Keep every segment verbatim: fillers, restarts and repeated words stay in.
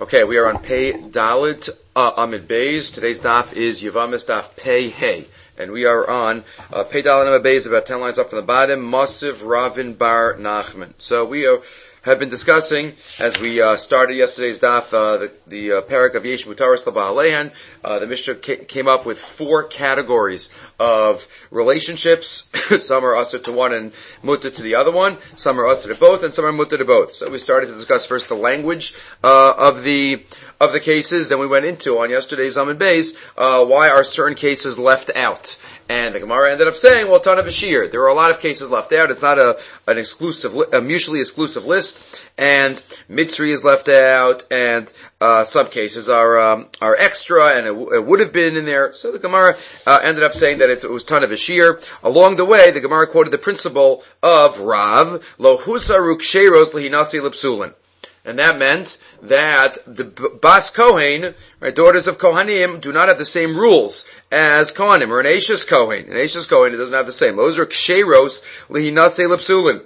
Okay, we are on Pei Dalit uh, Amid Beis. Today's daf is Yavamis daf Pei Hey. And we are on uh, Pei Dalit Amid Beis, about ten lines up from the bottom, Mosiv Ravin Bar Nachman. So we uh, have been discussing, as we uh, started yesterday's daf, uh, the, the uh, parak of Yesh Mutaris L'Ba'alehan. Uh, the Mishnah ca- came up with four categories of relationships. Some are usher to one and mutter to the other one. Some are usher to both, and some are mutter to both. So we started to discuss first the language uh, of the of the cases. Then we went into, on yesterday's Amid Beis, uh, why are certain cases left out. And the Gemara ended up saying, well, ton of Ashir. There are a lot of cases left out. It's not a an exclusive, a mutually exclusive list. And Mitzri is left out, and uh, some cases are um, are extra, and it, w- it would have been in there. So the Gemara uh, ended up saying that it's, it was ton of Ashir. Along the way, the Gemara quoted the principle of Rav, Lo husaru ksheros lehinasi lipsulin. And that meant that the Bas Kohen, right, daughters of Kohanim, do not have the same rules as Kohanim, or an Eishes Kohen. An Eishes Kohen, it doesn't have the same. Those are Ksheros Lehinase Lepsulin.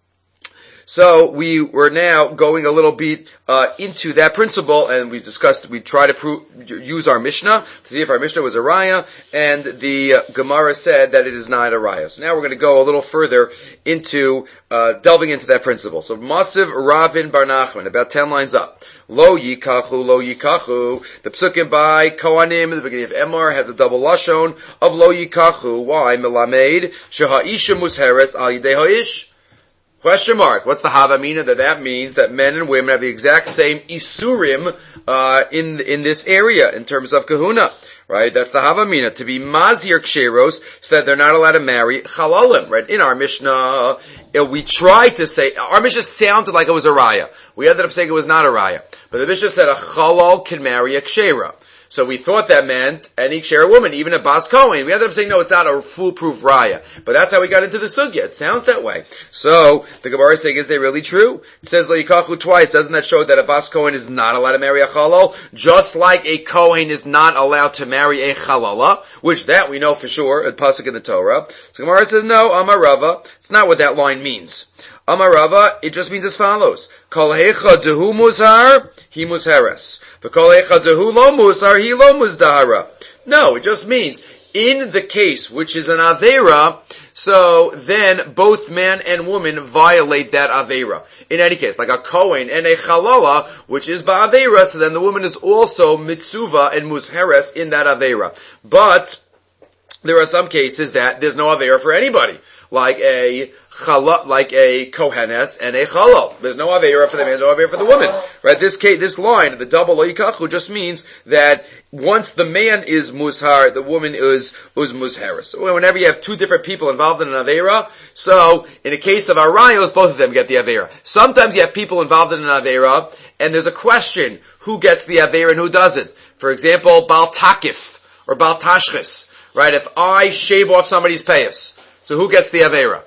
So we were now going a little bit uh, into that principle, and we discussed, we try to prove, use our Mishnah to see if our Mishnah was a Raya, and the uh, Gemara said that it is not a Raya. So now we're going to go a little further into uh, delving into that principle. So Masiv Ravin Bar Nachman, about ten lines up. Lo yikachu, lo yikachu. The psukim by Kohanim, the beginning of Emor, has a double lashon of lo yikachu. Why? Melamed sheha'isha musheres al yidei ha'ish. Question mark. What's the Havamina? That that means that men and women have the exact same isurim uh, in in this area in terms of kahuna, right? That's the Havamina, to be mazir ksheros, so that they're not allowed to marry chalalim, right? In our Mishnah, we tried to say, our Mishnah sounded like it was a raya. We ended up saying it was not a raya, but the Mishnah said a chalal can marry a kshera. So we thought that meant any kshera woman, even a Bas Kohen. We ended up saying, no, it's not a foolproof raya. But that's how we got into the sugya. It sounds that way. So, the Gemara is saying, is they really true? It says, Lo yikachu twice. Doesn't that show that a Bas Kohen is not allowed to marry a chalal? Just like a Kohen is not allowed to marry a chalala, which that we know for sure, a pasuk in the Torah. So Gemara says, no, Amar Rava. It's not what that line means. Amar Rava, it just means as follows. Kol hecha dehu muzhar, he muzheres. V'kol hecha dehu lo muzhar, he lo muzdahara. No, it just means, in the case which is an Aveira, so then both man and woman violate that Aveira. In any case, like a Kohen and a Chalala, which is Ba'aveira, so then the woman is also Mitzuva and Muzheres in that Aveira. But, there are some cases that there's no Aveira for anybody. Like a Chala, like a Kohenes and a Chalal. There's no Aveira for the man, there's no Aveira for the woman. Right? This case, this line, the double Lo Yikachu, just means that once the man is Muzhar, the woman is, is Muzheres. So whenever you have two different people involved in an Aveira, so in a case of Arayos, both of them get the Aveira. Sometimes you have people involved in an Aveira, and there's a question, who gets the Aveira and who doesn't? For example, Bal Takif, or Bal Tashchis. Right? If I shave off somebody's payas, so who gets the Aveira?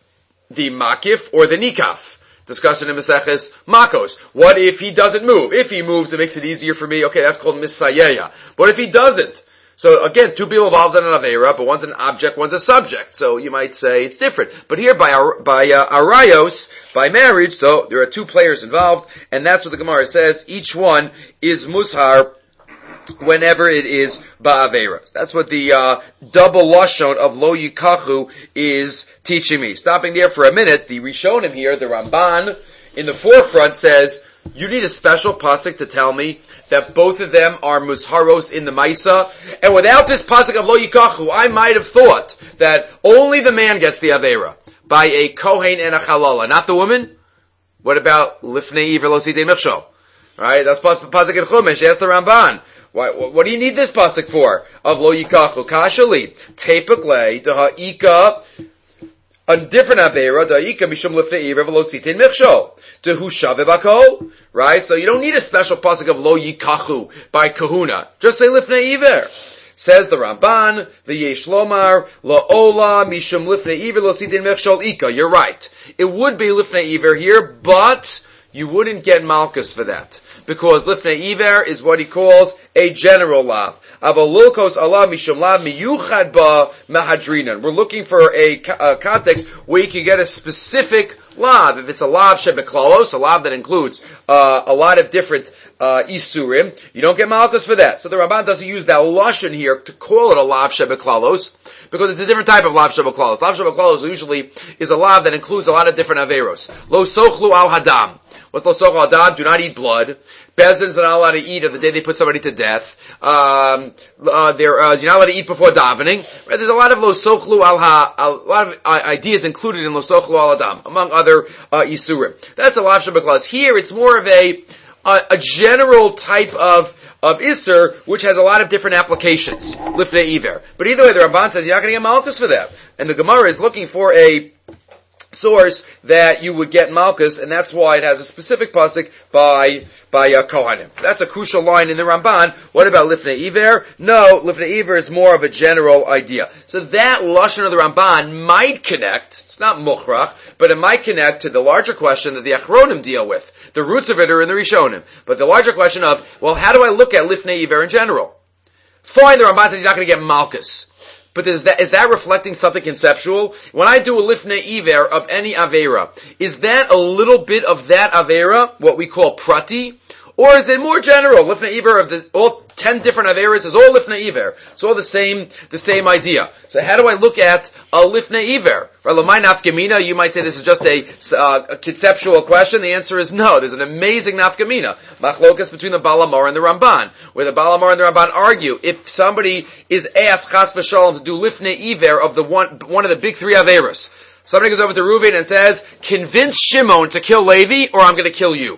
The Makif or the Nikaf? Discussion in Maseches Makos. What if he doesn't move? If he moves, it makes it easier for me. Okay, that's called Misayeya. But if he doesn't? So again, two people involved in an Aveira, but one's an object, one's a subject. So you might say it's different. But here by our, by uh, Arayos, by marriage, so there are two players involved, and that's what the Gemara says. Each one is Muzhar whenever it is Ba'aveira. That's what the uh, double lashon of Lo Yikachu is teaching me. Stopping there for a minute, the Rishonim here, the Ramban, in the forefront says, you need a special pasuk to tell me that both of them are Muzharos in the Maisa, and without this pasuk of Lo Yikachu, I might have thought that only the man gets the Aveira, by a Kohen and a Chalala, not the woman? What about Lifnei Iver Lo Sitei Michshol? Right, that's pasuk in Chumash, ask the Ramban. Why, what do you need this pasuk for? Of Lo Yikachu Kashali. Tepakle, Daha'ika, a different Aveira, Daha'ika Mishum Lifnei Iver Lo Sitei Michshol. Dehu Shave Bakol. Right? So you don't need a special pasuk of Lo Yikachu by Kahuna. Just say Lifnei Iver. Says the Ramban, the Yesh Lomar, La Ola, Mishum Lifnei Iver Lo Sitei Michshol Ika. You're right. It would be Lifnei Iver here, but you wouldn't get Malchus for that. Because Lifnei Iver is what he calls a general lav. Avalilkos Allah mishum lav miyuchad ba mahadrinan. We're looking for a, a context where you can get a specific lav. If it's a lav shebeklalos, a lav that includes uh, a lot of different uh, isurim, you don't get malchus for that. So the Ramban doesn't use that lashon here to call it a lav shebeklalos, because it's a different type of lav shebeklalos. Lav shebeklalos usually is a lav that includes a lot of different averos. Lo sochlu al hadam. What's lo sochlu al hadam? Do not eat blood. Bezins are not allowed to eat of the day they put somebody to death. Um, uh, they're, uh, you're not allowed to eat before davening. Right? There's a lot of lo sochlu al ha, a lot of uh, ideas included in lo sochlu al adam, among other uh, isurim. That's a lav shebeklalos. Here, it's more of a a, a general type of of Isser, which has a lot of different applications. Lifnei Iver. But either way, the Ramban says you're not going to get malchus for that. And the Gemara is looking for a source that you would get malchus, and that's why it has a specific pasuk by by uh, Kohanim. That's a crucial line in the Ramban. What about Lifnei Iver? No, Lifnei Iver is more of a general idea. So that lashon of the Ramban might connect, it's not mukhrach, but it might connect to the larger question that the Achronim deal with. The roots of it are in the Rishonim. But the larger question of, well, how do I look at Lifnei Iver in general? Fine, the Ramban says he's not going to get malchus. But is that, is that reflecting something conceptual? When I do a Lifnei Iver of any Avera, is that a little bit of that Avera, what we call Prati? Or is it more general? Lifnei Iver of the, all ten different Averas is all Lifnei Iver. It's all the same, the same idea. So how do I look at a Lifnei Iver? Nafkamina, you might say this is just a, uh, a conceptual question. The answer is no. There's an amazing Nafkamina. Machlokas between the Baal HaMaor and the Ramban. Where the Baal HaMaor and the Ramban argue, if somebody is asked, Chas v'shalom, to do Lifnei Iver of the one, one of the big three Averas. Somebody goes over to Reuven and says, convince Shimon to kill Levi, or I'm going to kill you.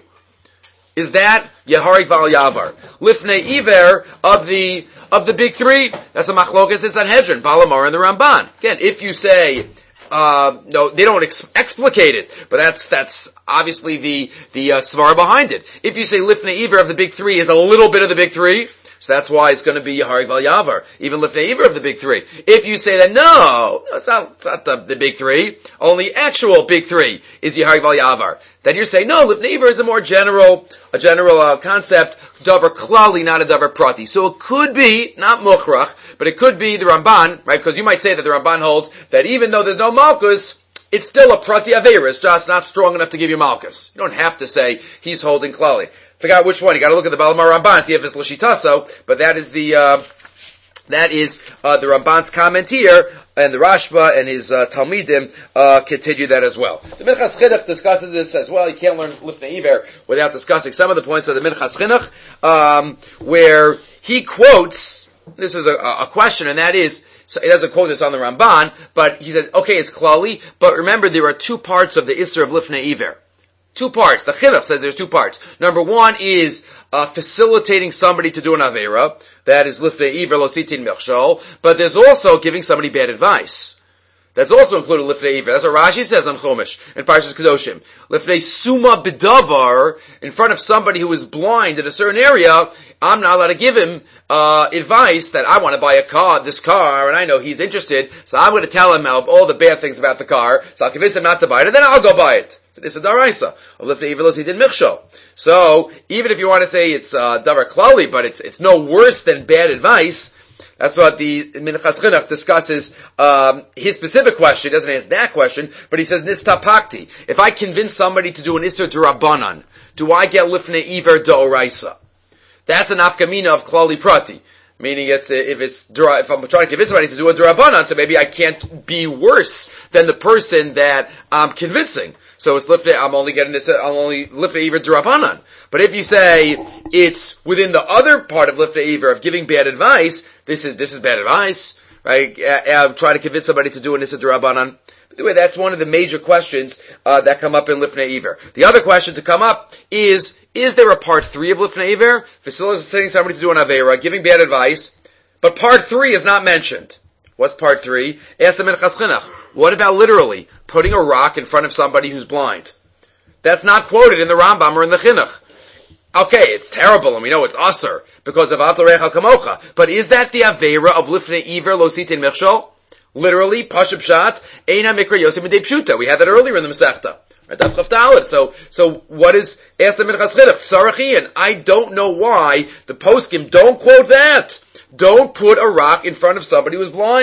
Is that Yeharik Val Yavar? Lifnei Iver of the of the big three. That's a machlokas in Sanhedrin, Baal HaMaor and the Ramban. Again, if you say uh no, they don't ex- explicate it, but that's that's obviously the the uh, svara behind it. If you say Lifnei Iver of the big three is a little bit of the big three, so that's why it's going to be Yeharik Val Yavar, even Lifnei Iver of the big three. If you say that no, no it's not, it's not the, the big three, only actual big three is Yeharik Val Yavar, then you're saying no, Lifnei Iver is a more general a general uh, concept, davar klali, not a davar prati. So it could be not mukhrach, but it could be the Ramban, right? Because you might say that the Ramban holds that even though there's no malchus, it's still a prati avera. It's just not strong enough to give you malchus. You don't have to say he's holding klali. Forgot which one. You got to look at the Baal HaMaor Ramban, see if it's l'shitaso. But that is the uh, that is uh, the Ramban's comment here, and the Rashba and his uh, Talmidim uh, continue that as well. The Minchas Chinuch discusses this as well. You can't learn Lifnei Iver without discussing some of the points of the Minchas Chinuch, um, where he quotes. This is a, a question, and that is. So he doesn't quote this on the Ramban, but he said, okay, it's klali, but remember there are two parts of the Isser of Lifnei Iver. Two parts. The Chinuch says there's two parts. Number one is uh, facilitating somebody to do an Avera. That is Lifnei Iver, Lo Sitin Mechshol. But there's also giving somebody bad advice. That's also included Lifnei Iver. That's what Rashi says on Chumash in Parshas Kedoshim. Lifnei Suma B'davar, in front of somebody who is blind in a certain area, I'm not allowed to give him uh advice that I want to buy a car, this car, and I know he's interested, so I'm going to tell him all the bad things about the car, so I'll convince him not to buy it, and then I'll go buy it. So this is Daraisa. Of Lifnei Iver Lo Sitin Mechshol. So, even if you want to say it's uh, Davar Klali, but it's it's no worse than bad advice, that's what the Minchas Chinuch discusses, um, his specific question. He doesn't ask that question, but he says, Nistapakti. If I convince somebody to do an Isser D'Rabbanan, do I get Lifnei Iver D'Oraisa? That's an Afkamina of Klali Prati. Meaning it's, if it's, if I'm trying to convince somebody to do a D'Rabbanan, so maybe I can't be worse than the person that I'm convincing. So it's Lifnei, I'm only getting this, I'm only Lifnei Iver D'Rabbanan. But if you say it's within the other part of Lifnei Iver of giving bad advice, this is, this is bad advice, right? I'm trying to convince somebody to do an Issa D'Rabbanan. By the way, that's one of the major questions, uh, that come up in Lifnei Iver. The other question to come up is, is there a part three of Lifnei Iver? Facilitating somebody to do an Avera, giving bad advice, but part three is not mentioned. What's part three? Ask the Minchas Chinuch. What about literally putting a rock in front of somebody who's blind? That's not quoted in the Rambam or in the Chinuch. Okay, it's terrible, and we know it's Asur because of Atarech Al Kamocha. But is that the Avera of Lifnei Iver Lo Sitin Mechshol? Literally, Pashup Pshat, Eina Mikra Yosef Midei Pshuta. We had that earlier in the Masechta. Right, that's Chaf Dalet. So, so what is, ask the Minchas Chinuch, Sarachian, I don't know why the poskim don't quote that. Don't put a rock in front of somebody who's blind.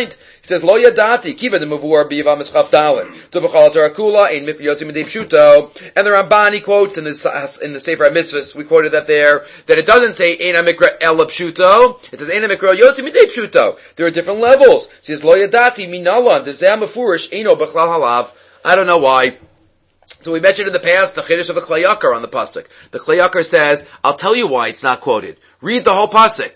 He says, Lo yadati, kiva de mavur biyavam eschaf dalin. Tu b'chal tarakula, ein mikra yotzim midei pshuto. And the Ramban, he quotes in the, in the Sefer HaMitzvahs, we quoted that there, that it doesn't say ein mikra ela pshuto. It says ein mikra yotzim midei pshuto. There are different levels. He says, Lo yadati, minalan, dezeh mafurish, eino b'chlal halav. I don't know why. So we mentioned in the past the chiddush of the Klei Yakar on the pasuk. The Klei Yakar says, I'll tell you why it's not quoted. Read the whole pasuk.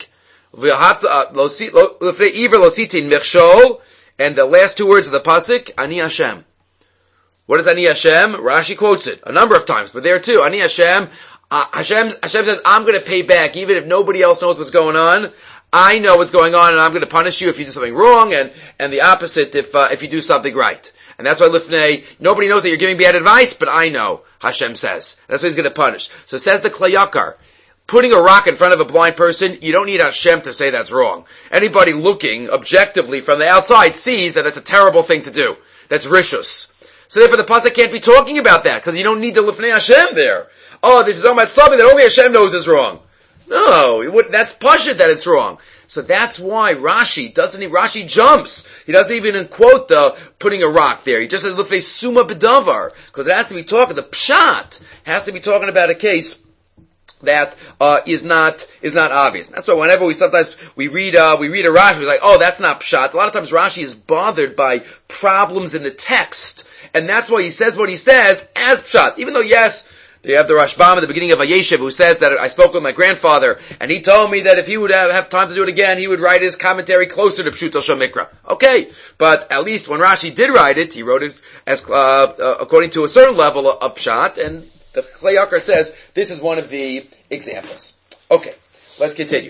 And the last two words of the pasuk, Ani Hashem. What is Ani Hashem? Rashi quotes it a number of times, but there too, Ani Hashem, uh, Hashem, Hashem says, I'm going to pay back, even if nobody else knows what's going on. I know what's going on, and I'm going to punish you if you do something wrong, and, and the opposite if, uh, if you do something right. And that's why Lifnei, nobody knows that you're giving bad advice, but I know, Hashem says. That's what he's going to punish. So says the Klei Yakar, putting a rock in front of a blind person, you don't need Hashem to say that's wrong. Anybody looking objectively from the outside sees that that's a terrible thing to do. That's rishus. So therefore the pasuk can't be talking about that, because you don't need the Lifnei Hashem there. Oh, this is all my something that only Hashem knows is wrong. No, it would, that's pashut that it's wrong. So that's why Rashi doesn't, Rashi jumps. He doesn't even quote the putting a rock there. He just says, Lifnei suma b'davar. Because it has to be talking, the pshat has to be talking about a case that, uh, is not, is not obvious. That's why whenever we sometimes, we read, uh, we read a Rashi, we're like, oh, that's not pshat. A lot of times Rashi is bothered by problems in the text. And that's why he says what he says as pshat. Even though, yes, you have the Rashbam at the beginning of Vayeshev who says that I spoke with my grandfather and he told me that if he would have, have time to do it again, he would write his commentary closer to Pshuto Shel Mikra. Okay, but at least when Rashi did write it, he wrote it as uh, uh, according to a certain level of, of Pshat, and the Klei Yakar says this is one of the examples. Okay, let's continue.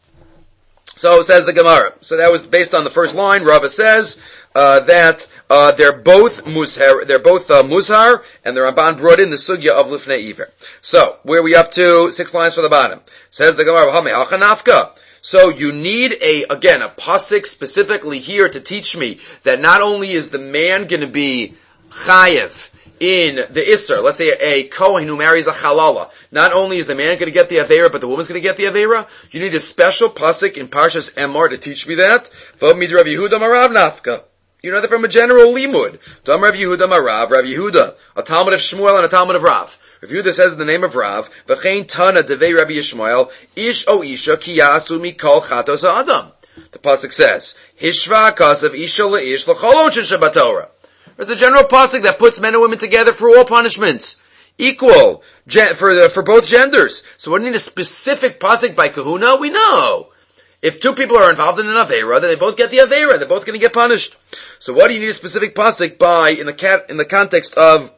So says the Gemara. So that was based on the first line. Rava says uh, that uh, they're both mushar, they're both uh, mushar, and the Ramban brought in the sugya of lifnei iver. So where are we up to? Six lines from the bottom. Says the Gemara. Nafka. So you need a again a pasuk specifically here to teach me that not only is the man going to be chayev in the Isser, let's say a, a Kohen who marries a Chalala, not only is the man going to get the Aveira, but the woman's going to get the Aveira. You need a special pasuk in Parshas Emor to teach me that. V'mid Rav Yehuda Marav Nafka. You know that from a general limud. Dam Rav Yehuda Marav, Rav Yehuda, a Talmud of Shmuel and a Talmud of Rav. Rav Yehuda says in the name of Rav, V'chein Tana Devei Rabbi Yishmael, Ish o Isha ki yasu mikol chatos ha'adam. The pasuk says, Hishva kasav Isha le'ish l'cholon shel Shabbat Torah. There's a general pasuk that puts men and women together for all punishments. Equal. For the, for both genders. So we need a specific pasuk by kahuna? We know. If two people are involved in an Aveira, then they both get the Aveira. They're both going to get punished. So what do you need a specific pasuk by in the cat, in the context of,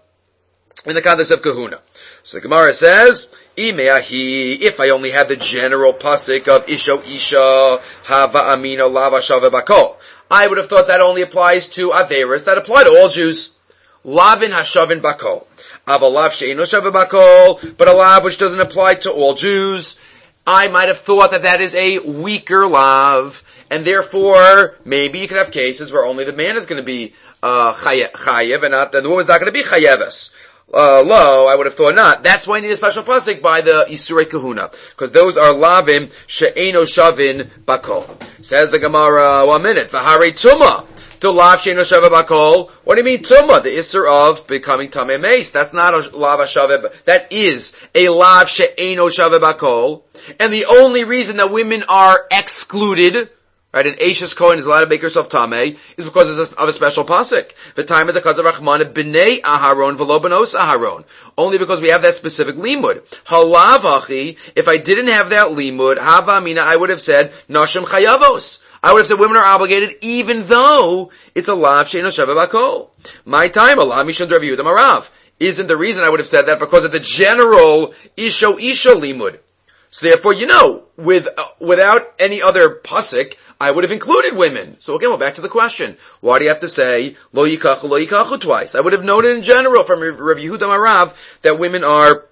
in the context of kahuna? So the Gemara says, Imeahi, if I only had the general pasuk of Isho Isha, Hava Amino Lava Shava Bakol. I would have thought that only applies to Averas that apply to all Jews. Lavin Hashavin Bakol. Avalav She'ino Shavin Bakol, but a lav which doesn't apply to all Jews. I might have thought that that is a weaker lav, and therefore, maybe you could have cases where only the man is going to be, uh, chayev, and not, and the woman's not going to be chayeves. Uh, low, I would have thought not. That's why I need a special pasuk by the Isurei Kahuna. Because those are lavim she'eno shavin bakol. Says the Gemara, one minute, v'harei tuma. To lav she'eno shavin bakol. What do you mean tuma? The isur of becoming tamei meis. That's not a lav shavin, that is a lav she'eno shavin bakol. And the only reason that women are excluded, right, an Ashes Kohen is allowed to make herself tamei, is because of a special pasuk. The time of the Kaz of Rachman b'nei Aharon v'lo benos Aharon. Only because we have that specific limud. Halavachi, if I didn't have that limud, hava amina, I would have said nashim chayavos. I would have said women are obligated, even though it's a lav she'eno shava bakol. My time, Allah mishon Rav Yehuda Marav. Isn't the reason I would have said that because of the general isho isho limud. So therefore, you know, with uh, without any other pasuk, I would have included women. So again, we're back to the question. Why do you have to say, lo yikachu, lo yikachu twice? I would have noted in general from Rav Yehuda Marav that women are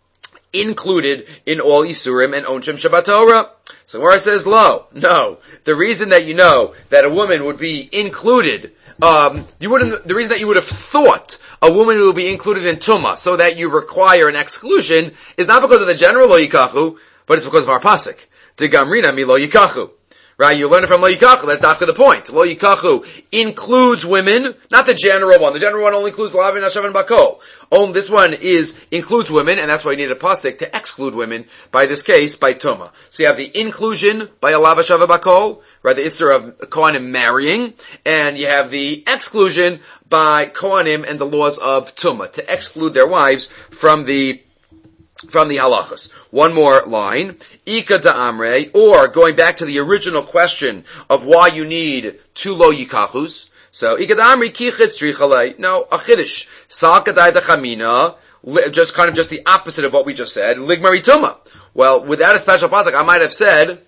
included in all Isurim and Onshim Shabbat Torah. So where it says lo, no. The reason that you know that a woman would be included, um, you wouldn't, the reason that you would have thought a woman will be included in Tumah, so that you require an exclusion, is not because of the general lo yikachu, but it's because of our pasuk. De gamrina mi lo yikachu. Right, you learn it from Lo Yikachu. That's dafka the point. Lo Yikachu includes women, not the general one. The general one only includes Lavin, Hashav, and Bakol. Only this one is includes women, and that's why you need a pasuk to exclude women. By this case, by Tuma. So you have the inclusion by Alav, Hashav, and Bakol, right? The issur of Kohanim marrying, and you have the exclusion by Kohanim and the laws of Tuma to exclude their wives from the from the halachas. One more line. Ika da'amre, or going back to the original question of why you need two lo yikachus. So, Ika da'amre kichitz trichalei. No, a chiddush. Sa'akadai da'chamina, just kind of just the opposite of what we just said. Ligmari tuma. Well, without a special pasuk, I might have said,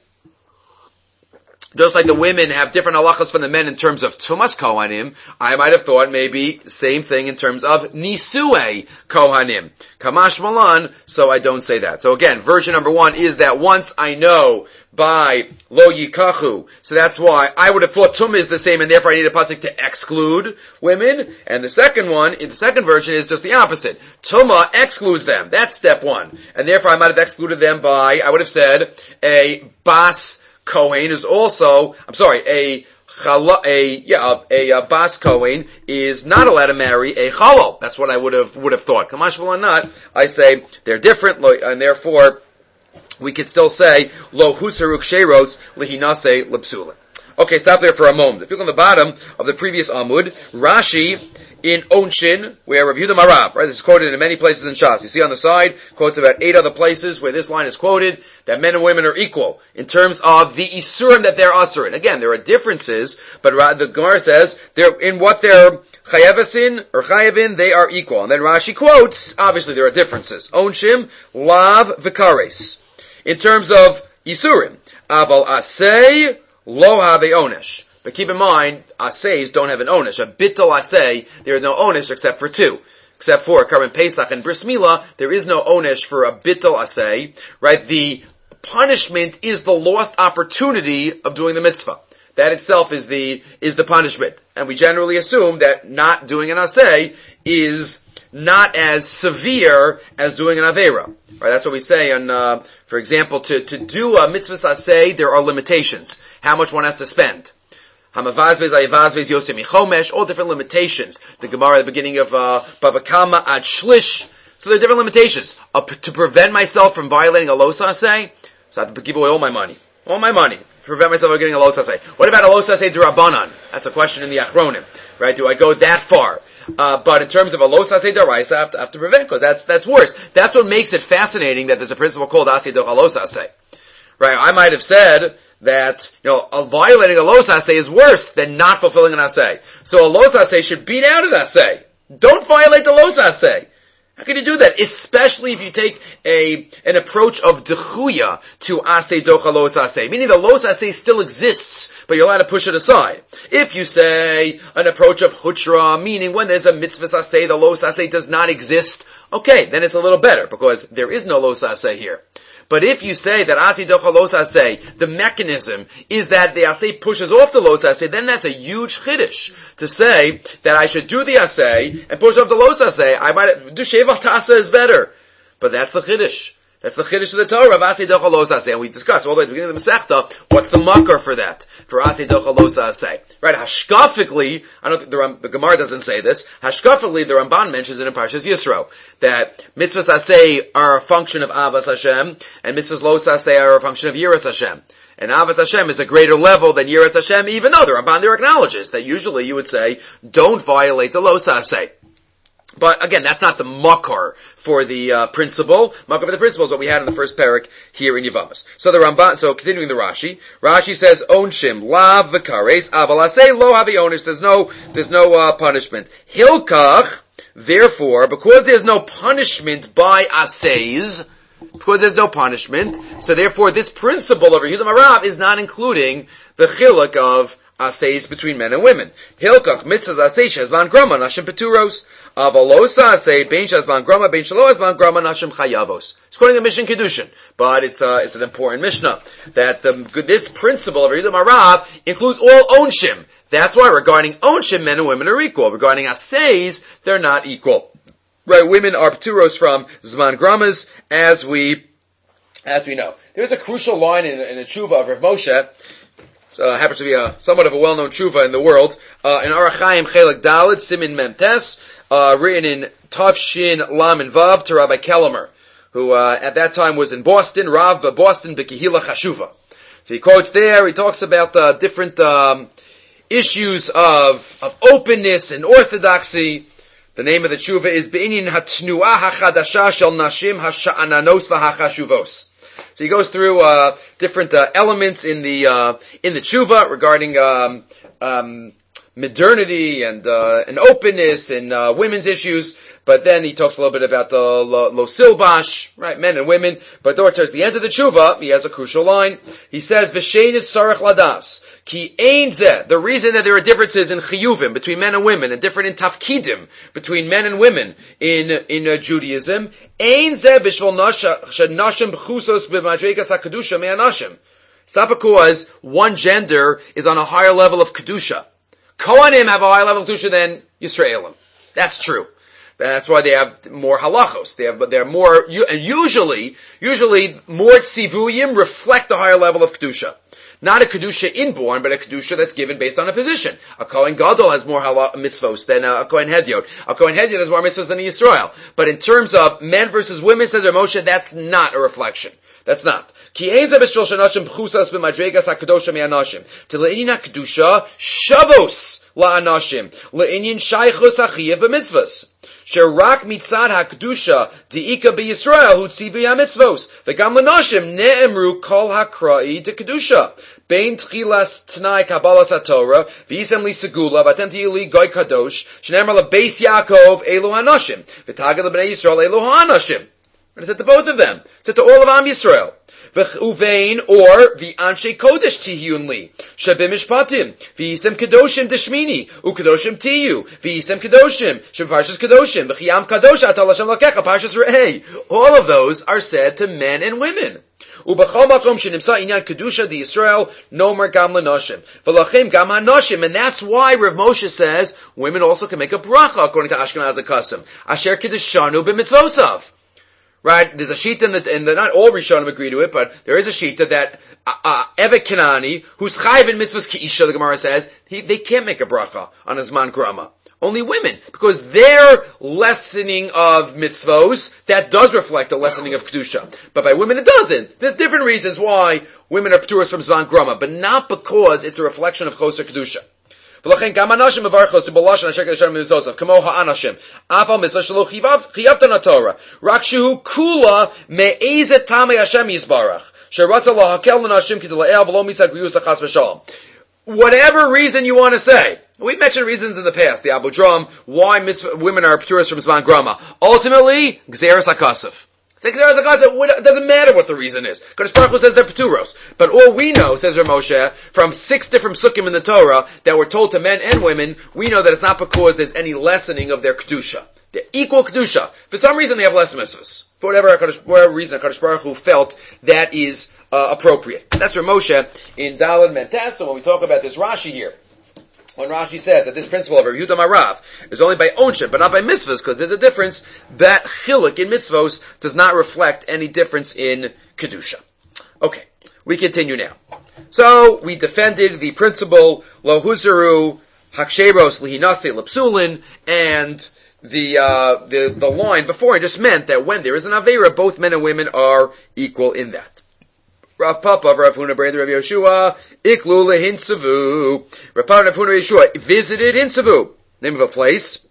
just like the women have different halachas from the men in terms of tumas kohanim, I might have thought maybe same thing in terms of nisue kohanim. Kamash malan, so I don't say that. So again, version number one is that once I know by lo yikachu, so that's why I would have thought tum is the same, and therefore I need a pasuk to exclude women. And the second one, in the second version, is just the opposite. Tuma excludes them. That's step one, and therefore I might have excluded them by, I would have said, a bas Kohen is also, I'm sorry, a chala, a yeah, a, a bas Kohen is not allowed to marry a chalal. That's what I would have would have thought. Kamash v'lo not. I say they're different, and therefore we could still say lo husaruk sheros lihinase lepsula. Okay, stop there for a moment. If you look on the bottom of the previous Amud, Rashi in Onshin, where Rav Yehuda Marav, right, this is quoted in many places in Shas. You see on the side, quotes about eight other places where this line is quoted, that men and women are equal in terms of the Isurim that they're Asurin. Again, there are differences, but the Gemara says, they're, in what they're Chayevasin or Chayevin, they are equal. And then Rashi quotes, obviously there are differences. Onshim, Lav, Vikares. In terms of Isurim, Aval Asay, Lo Have Onesh. But keep in mind, aseis don't have an onish. A bittul asay, there is no onish except for two. Except for Karban Pesach and Bris Milah, there is no onish for a bittul asay. Right? The punishment is the lost opportunity of doing the mitzvah. That itself is the, is the punishment. And we generally assume that not doing an asay is not as severe as doing an avera. Right? That's what we say on, uh, for example, to, to do a mitzvah asay, there are limitations. How much one has to spend. Hamavazvez, Ayavazvez, Yosem Michomesh, all different limitations. The Gemara at the beginning of uh, Baba Kama ad Shlish. So there are different limitations. Uh, p- to prevent myself from violating a Los Asay, so I have to give away all my money. All my money. To prevent myself from getting a Los Asay. What about a Los Asay D'Rabbanan? That's a question in the Achronim. Right? Do I go that far? Uh, but in terms of a Los Asay D'Oraisa, I have to, have to prevent, because that's, that's worse. That's what makes it fascinating that there's a principle called Asay Doch Los Asay. Right? I might have said that, you know, a violating a los asay is worse than not fulfilling an asay. So a los asay should beat out an asay. Don't violate the los asay. How can you do that? Especially if you take a, an approach of dechuya to asay docha los asay. Meaning the los asay still exists, but you're allowed to push it aside. If you say an approach of hutra, meaning when there's a mitzvah asay, the los asay does not exist, okay, then it's a little better, because there is no los asay here. But if you say that asay docha los asay, the mechanism is that the asay pushes off the los asay, then that's a huge chiddush to say that I should do the asay and push off the los asay. I might do sheval tasa is better, but that's the chiddush. That's the chiddush of the Torah of asay docha los asay, and we discussed all the way at the beginning of the Masechta what's the makar for that for asay docha los asay. Right? Hashkafically, I don't think the, Ram, the Gemara doesn't say this. Hashkafically, the Ramban mentions it in Parshas Yisro that mitzvahs asay are a function of avas Hashem, and mitzvahs los asay are a function of yiras Hashem. And avas Hashem is a greater level than yiras Hashem, even though the Ramban there acknowledges that usually you would say don't violate the los asay. But again, that's not the makar for the uh, principle. Makar for the principle is what we had in the first parak here in Yevamos. So the Ramban, so continuing the Rashi, Rashi says, Onshim, lav v'kares, aval asay, lo havi onish, there's no, there's no, uh, punishment. Hilkach, therefore, because there's no punishment by asays, because there's no punishment, so therefore this principle of Yehuda Marav is not including the chiluk of asays between men and women. Hilkach, mitzvahs asay, shezman grama, nashim peturos. Avalosa say bein shazman grama bein shalo azman grama nashim chayavos. It's quoting a Mishnah Kedushin, but it's uh, it's an important Mishnah that the this principle of Yehuda Marav includes all onshim. That's why regarding onshim, men and women are equal. Regarding asays, they're not equal. Right? Women are pturos from zman gramas, as we as we know. There's a crucial line in, in the tshuva of Rav Moshe So uh, happens to be a somewhat of a well-known tshuva in the world. Uh, in Orach Chaim Chelek Dalet Simin Mem Tes, uh, written in Tav Shin Lam and Vav to Rabbi Kellemer, who uh, at that time was in Boston, Rav Boston B'Kehila Chashuva. So he quotes there. He talks about uh, different um, issues of of openness and orthodoxy. The name of the tshuva is Be'inyin Hatnuah HaChadasha Shel Nashim HaSha'ananos VaHachashuvos. So he goes through uh, different uh, elements in the uh, in the tshuva regarding um, um, modernity and uh, and openness and uh, women's issues. But then he talks a little bit about the uh, lo, lo silbash, right, men and women. But towards the end of the tshuva, he has a crucial line. He says, "V'sheinis sarach ladas ki ein zeh." The reason that there are differences in chiyuvim between men and women, and different in tafkidim between men and women in in uh, Judaism, ein zeh b'shvol nashim b'chusos b'madregas hakadusha me'anashim. It's not because one gender is on a higher level of kedusha. Kohanim have a higher level of kedusha than Yisraelim. That's true. That's why they have more halachos. They have, but they're more, and usually, usually more tzivuyim reflect a higher level of kedusha. Not a kedusha inborn, but a kedusha that's given based on a position. A Kohen Gadol has more halach mitzvos than a Kohen Hedyot. A Kohen Hedyot has more mitzvos than a Yisrael. But in terms of men versus women, says Rav Moshe, that's not a reflection. That's not. Ki ein zeh b'shvil shenashim b'chusas b'madregas hakadosha me'anashim. To le'inyin hakadusha shavos la'anashim. Le'inyin shaychus hachiyev b'mitzvos. Sherak mitzad hakdusha diika b'Yisrael hu tzivi hamitzvos v'gam l'nashim ne'emru kol hakra'i de kedusha bein tchilas t'nai kabbalas haTorah v'yisem li segula v'atem tiyu li goy kadosh shenemar lebeis Yaakov elu hanashim v'tagad lebnei Yisrael elu hanashim. It said to both of them. It said to all of Am Yisrael. V'uvein or v'anshe kodesh tihiyun li shebim mishpatim v'yisem kedoshim deshmini ukedoshim tiyu v'yisem kedoshim sheparshas kedoshim v'chiyam kadosh atal Hashem lakecha parshas re'ei. All of those are said to men and women. Ubachol makom shenimsa inyan kedusha di Yisrael nomer gam l'noshim v'lachem gam hanoshim, and that's why Rav Moshe says women also can make a bracha according to Ashkenaz HaKasim asher kedushanu b'mitzvosav. Right, there's a shita in the, in the, not all Rishonim agree to it, but there is a shita that, uh, uh Evet Kanani, who's chayiv in mitzvahs ki'isha, the Gemara says, he, they can't make a bracha on his man grama. Only women, because their lessening of mitzvos, that does reflect a lessening of kedusha. But by women it doesn't. There's different reasons why women are p'turas from zman grama, but not because it's a reflection of choser kedusha. V'lachen gam hanashim mevarchos to balashon asher kedushanim mitzvosav kamo ha'anashim afal mitzvah shelo chiyavtan haTorah rak shehu kula me'ezet tamei Hashem yisbarach sheratza lahakel l'nashim k'dele'el v'lo misag v'yus achas v'shalom. Whatever reason you want to say, we've mentioned reasons in the past. The Abu Dram, why mitzvah, women are p'turas from zman grama. Ultimately, gzeres hakasef. It doesn't matter what the reason is. Kadosh Baruch Hu says they're Peturos. But all we know, says Rav Moshe, from six different sukkim in the Torah that were told to men and women, we know that it's not because there's any lessening of their Kedusha. They're equal Kedusha. For some reason they have less mitzvahs. For whatever, whatever reason Kadosh Baruch Hu felt that is uh, appropriate. That's Rav Moshe in Daled Mentes. So when we talk about this Rashi here, when Rashi says that this principle of Rav Yehuda Marav is only by ownership, but not by mitzvahs, because there's a difference, that chiluk in mitzvahs does not reflect any difference in kedusha. Okay, we continue now. So, we defended the principle, lo huzaru haksheros lihinase lepsulin, and the, uh, the, the line before it just meant that when there is an Aveira, both men and women are equal in that. Rav Papa, Rav Huna, brother Rav Yeshua, Iklu lehinsavu. Rav Papa, Rav Huna, Yeshua visited Hinsavu, name of a place.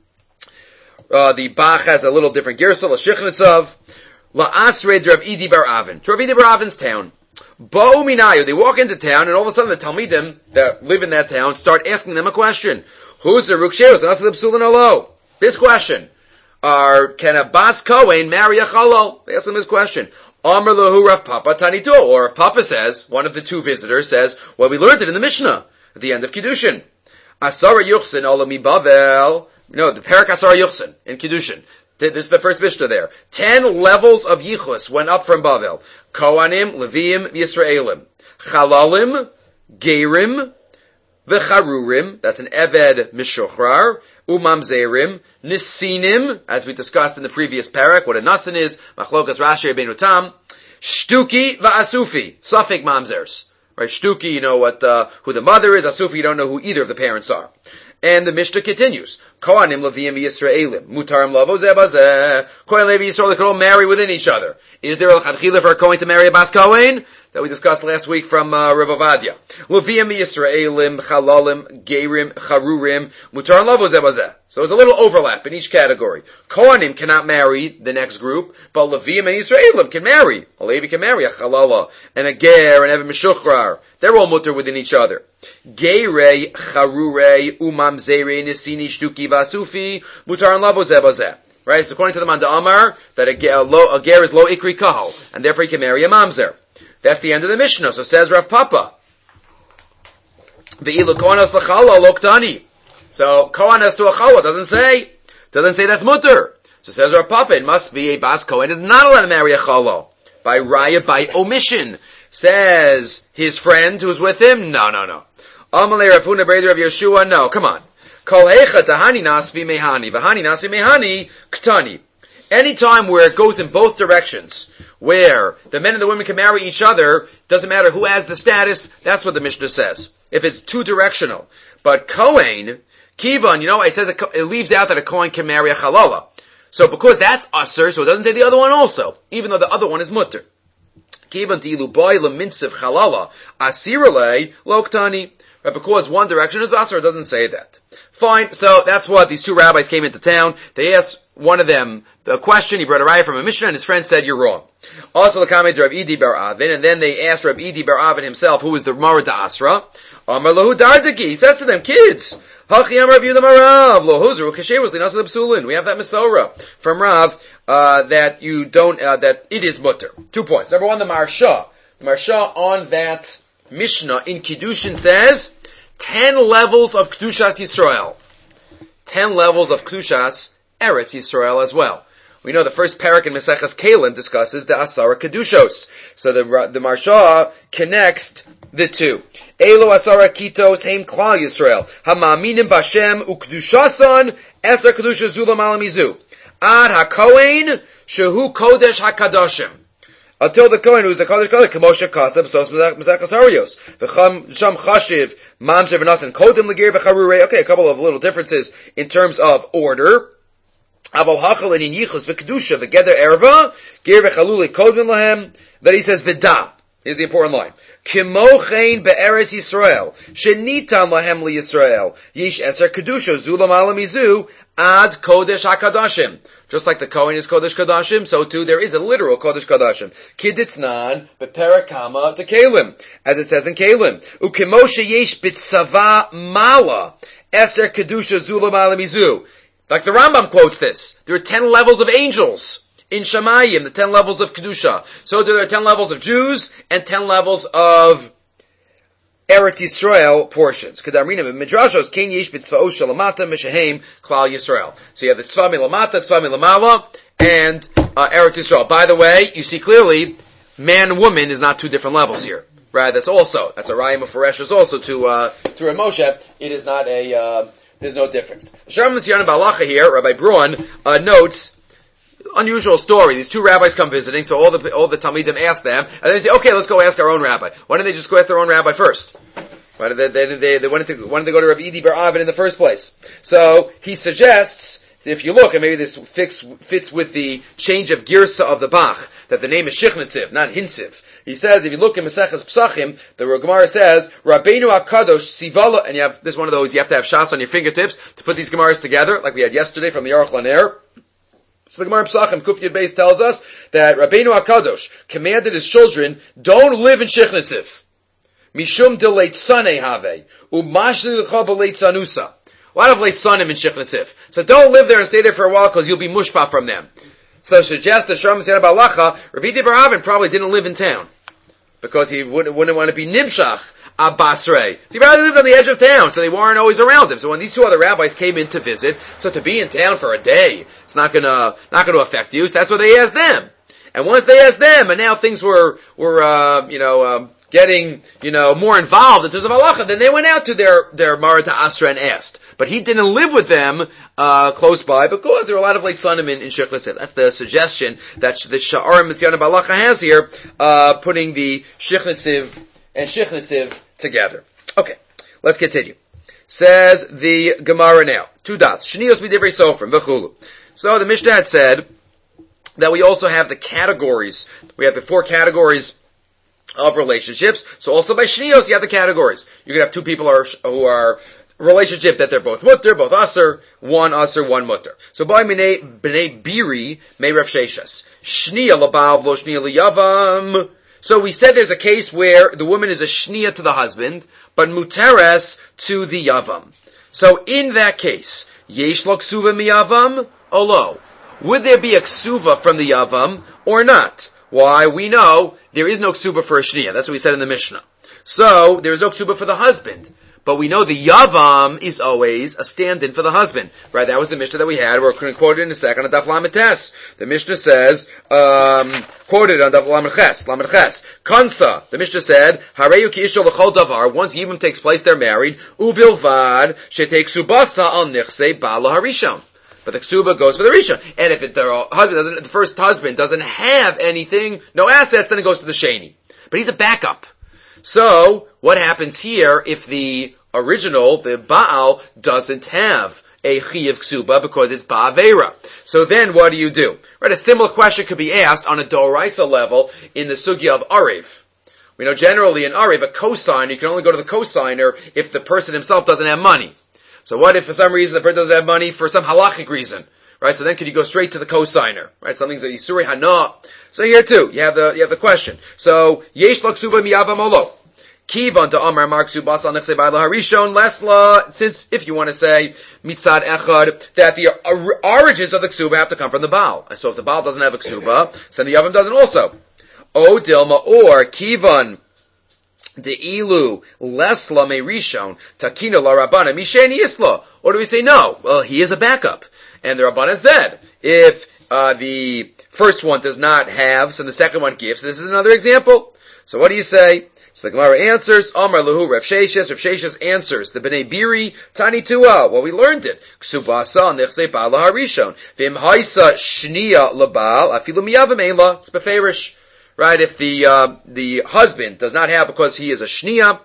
Uh, the Bach has a little different girsa, Lashichnitzav, La'asred Rav Idi Bar Avin, to Rav Idi Bar Avin's town. Bo'u minayu, they walk into town, and all of a sudden the Talmidim that live in that town start asking them a question. Who's the Ruksheros? And Asad Psulin Alo. This question. Are, can a Bas Kohen marry a Chalol? They ask them this question. Amr lahu Rav Papa Tanito, or if Papa says, one of the two visitors says, well, we learned it in the Mishnah, at the end of Kiddushin. Asara Yuchsin Olami Bavel, no, the Perak Asara Yuchsin, in Kiddushin. This is the first Mishnah there. Ten levels of Yichus went up from Bavel. Kohanim, Leviim, Yisraelim. Chalalim, Gerim, V'charurim, that's an Eved Mishochrar, Umamzerim, Nisinim, as we discussed in the previous parak, what a Nasin is, Machlokas Rashi Ben Utam, Shtuki Va'asufi, Safik Mamzers, Right? Shtuki, you know what, uh, who the mother is. Asufi, you don't know who either of the parents are. And the Mishnah continues. Kohanim Levim v'Yisraelim. Mutarim lavo zeh bazeh. Kohen Levi Yisrael, they could all marry within each other. Is there a chadchila for a Kohen to marry a Bas Kohen? That we discussed last week from uh, Rav Ovadia. Levim v'Yisraelim, Chalalim, Gerim, Charurim. Mutarim lavo zeh bazeh. So there's a little overlap in each category. Kohanim cannot marry the next group, but Levim and Yisraelim can marry. A Levi can marry a Chalala, and a Ger, and Eben Meshuchrar. They're all mutter within each other. Geirei, Charurei, Umamzerei, Nisini, Shtuki, Vasufi, Mutar and Lavo Zebazeh. Right? So according to the Manda Amar, that a, a, lo, a Ger is Lo Ikri Kahal, and therefore he can marry a Mamzer. That's the end of the Mishnah. So says Rav Papa. Ve'ilu Kohanas L'chala Loktani. So Kohanas to a Chala doesn't say, doesn't say that's mutter. So says Rav Papa, it must be a Bas Kohen is not allowed to marry a Chala. By Raya, by omission. Says his friend who's with him, no, no, no. Amalei Rafuna Breder of Yeshua, no, come on. Kol hecha tahani nasvi mehani, v'hani nasvi mehani ktani. Anytime where it goes in both directions, where the men and the women can marry each other, doesn't matter who has the status, that's what the Mishnah says. If it's two directional. But Kohen, Kivan, you know, it says it leaves out that a Kohen can marry a Chalala. So because that's usser, so it doesn't say the other one also, even though the other one is mutter. Kivan tilu boy leminsev chalala asirale loktani. But because one direction is usher, it doesn't say that. Fine. So that's what these two rabbis came into town. They asked one of them the question. He brought a raya from a Mishnah, and his friend said, "You're wrong." Also, the comment of Rav Idi bar Avin, and then they asked Rav Idi bar Avin himself, who was the Mara da Asra. Amar lahu dardaki. He says to them, "Kids, hachi amar Rav Yehuda Marav lo huzru kasher was linasa l'psulin." We have that Masorah from Rav. Uh, that you don't, uh, that it is mutter. Two points. Number one, the Marsha. The Marsha on that Mishnah in Kiddushin says, ten levels of Kedushas Yisrael. Ten levels of Kedushas Eretz Yisrael as well. We know the first parak in Maseches Kalim discusses the Asara Kedushos. So the, the Marsha connects the two. Elo Asara Kitos Heim Klal Yisrael. Hamaminim Bashem Ukdushasan Eser Kedusha Zulam Alamizu. Ad HaKohen, Shehu Kodesh HaKadoshim. Until the Kohen, who's the Kodesh Kodesh, Kamosha Kasab, Sos Mesachas Harios. V'cham, Sham Chashiv, Mamzer V'nasan, Kodim L'gir V'charurei. Okay, a couple of little differences in terms of order. Aval Hachal and in Yichus V'kedusha V'geder Erva, Gir V'chaluli Kodim Lahem. Then he says V'da. Here's the important line. Kimochein be'eretz Yisrael, shenitan lahem li Yisrael, yish eser kedusha zulam alamizu, ad kodesh hakadashim. Just like the Kohen is kodesh kadashim, so too there is a literal kodesh kadashim. Kiditznan beperakama to Kalim, as it says in Kalim. Ukimoshe yesh bitzava mala, eser kedusha zulam alamizu. Like the Rambam quotes this. There are ten levels of angels. In Shamayim, the ten levels of Kedusha. So there are ten levels of Jews and ten levels of Eretz Yisrael portions. Kedarminim and Midrashos, Ken Yesh B'Tzva'o Shalamata Meshahem Klal Yisrael. So you have the Tzva Milamata, Tzva Milamala, and uh, Eretz Yisrael. By the way, you see clearly, man and woman is not two different levels here. Right? That's also, that's a Rayim of Foresh also to, uh, to Rav Moshe. It is not a, uh, there's no difference. Sharm Nisyan Balacha here, Rabbi Bruin, uh, notes, unusual story. These two rabbis come visiting, so all the all the Talmidim ask them, and they say, "Okay, let's go ask our own rabbi." Why didn't they just go ask their own rabbi first? Why did they? They, they, they wanted to wanted to go to Rav Idi bar Avin in the first place. So he suggests, if you look, and maybe this fits fits with the change of girsa of the Bach, that the name is Shichnitziv, not Hinsiv. He says, if you look in Maseches Psachim, the Gemara says, Rabbeinu HaKadosh Sivala, and you have this is one of those you have to have shas on your fingertips to put these Gemaras together, like we had yesterday from the Aruch LaNer. So the Gemara Psachim, Kuf Yud Beis, tells us that Rabbeinu HaKadosh commanded his children, don't live in Shichnitziv. Mishum de leitzane have, umashli l'cha b'leitzanusa. A lot of leitzanim in Shichnitziv. So don't live there and stay there for a while because you'll be mushpa from them. So suggest that Sharm Nisyan Balacha, Rav Idi bar Avin probably didn't live in town. Because he wouldn't, wouldn't want to be Nimshach Abbasrei. So he rather lived on the edge of town, so they weren't always around him. So when these two other rabbis came in to visit, so to be in town for a day, it's not gonna, not gonna affect you. So that's what they asked them. And once they asked them, and now things were, were, uh, you know, um, getting, you know, more involved in terms of halacha, then they went out to their, their Mara to Asra and asked. But he didn't live with them, uh, close by, because there are a lot of like Sanim in, in Shichnitziv. That's the suggestion that the Sha'ar Mitzyan Balacha has here, uh, putting the Shichnitziv and Shichnitziv together. Okay, let's continue. Says the Gemara now. Two dots. Shnios midivrei sofrim v'chulu. So the Mishnah had said that we also have the categories. We have the four categories of relationships. So also by shnios you have the categories. You can have two people who are, who are relationship that they're both mutter, both aser, one aser, one mutter. So by bnei bnei biri may Rav Sheshas. Shnia labav lo shnia liyavam. So we said there's a case where the woman is a shnia to the husband, but muteres to the yavam. So in that case, yesh lo ksuva miyavam olo. Would there be a ksuva from the yavam or not? Why? We know there is no ksuva for a shnia. That's what we said in the Mishnah. So there is no ksuva for the husband. But we know the yavam is always a stand-in for the husband. Right? That was the Mishnah that we had. We're going to quote it in a second on Daf Lamed Tes. The Mishnah says, um, quoted on Daf Lamed Ches, Lamed Ches. Kansa, the Mishnah said, Hareyu ki isho l'chol davar, once yibum takes place, they're married, ubilvad, shetek subasa al nichse bala harishon. But the ksuba goes for the rishon. And if it, the husband doesn't, the first husband doesn't have anything, no assets, then it goes to the sheni. But he's a backup. So, what happens here if the original, the Baal, doesn't have a Chiyav Ksuba because it's Ba'avera? So then what do you do? Right, a similar question could be asked on a Doraisa level in the Sugya of Arev. We know generally in Arev, a cosigner, you can only go to the cosigner if the person himself doesn't have money. So what if for some reason the person doesn't have money for some halachic reason? Right, so then could you go straight to the cosigner? Right, something's a Yisuri Hana. So here too, you have the, you have the question. So, Yesh Laksuba Miyavam Olo. Kivan to Amar Mark Subas al Nechse Baila Harishon Lesla, since if you want to say Mitzad Echad, that the origins of the Ksuba have to come from the Baal. So if the Baal doesn't have a Ksuba, then the Yavam doesn't also. O Dilma or Kivan de Ilu Lesla Me Rishon Takina La Rabbana Misheni Isla. Or do we say no? Well, he is a backup. And the Rabbana said, if uh, the first one does not have, so the second one gives. This is another example. So what do you say? So the Gemara answers, Amar Lahu Rav Sheshas. Rav Sheshas answers, the Bnei Biri, Tani Tua. Well, we learned it. Ksubasa nechse Baal Harishon. Vim Haisa Shnia Labal, Afilu Miyavam Eila. It's beferish. Right? If the, uh, the husband does not have because he is a Shnia,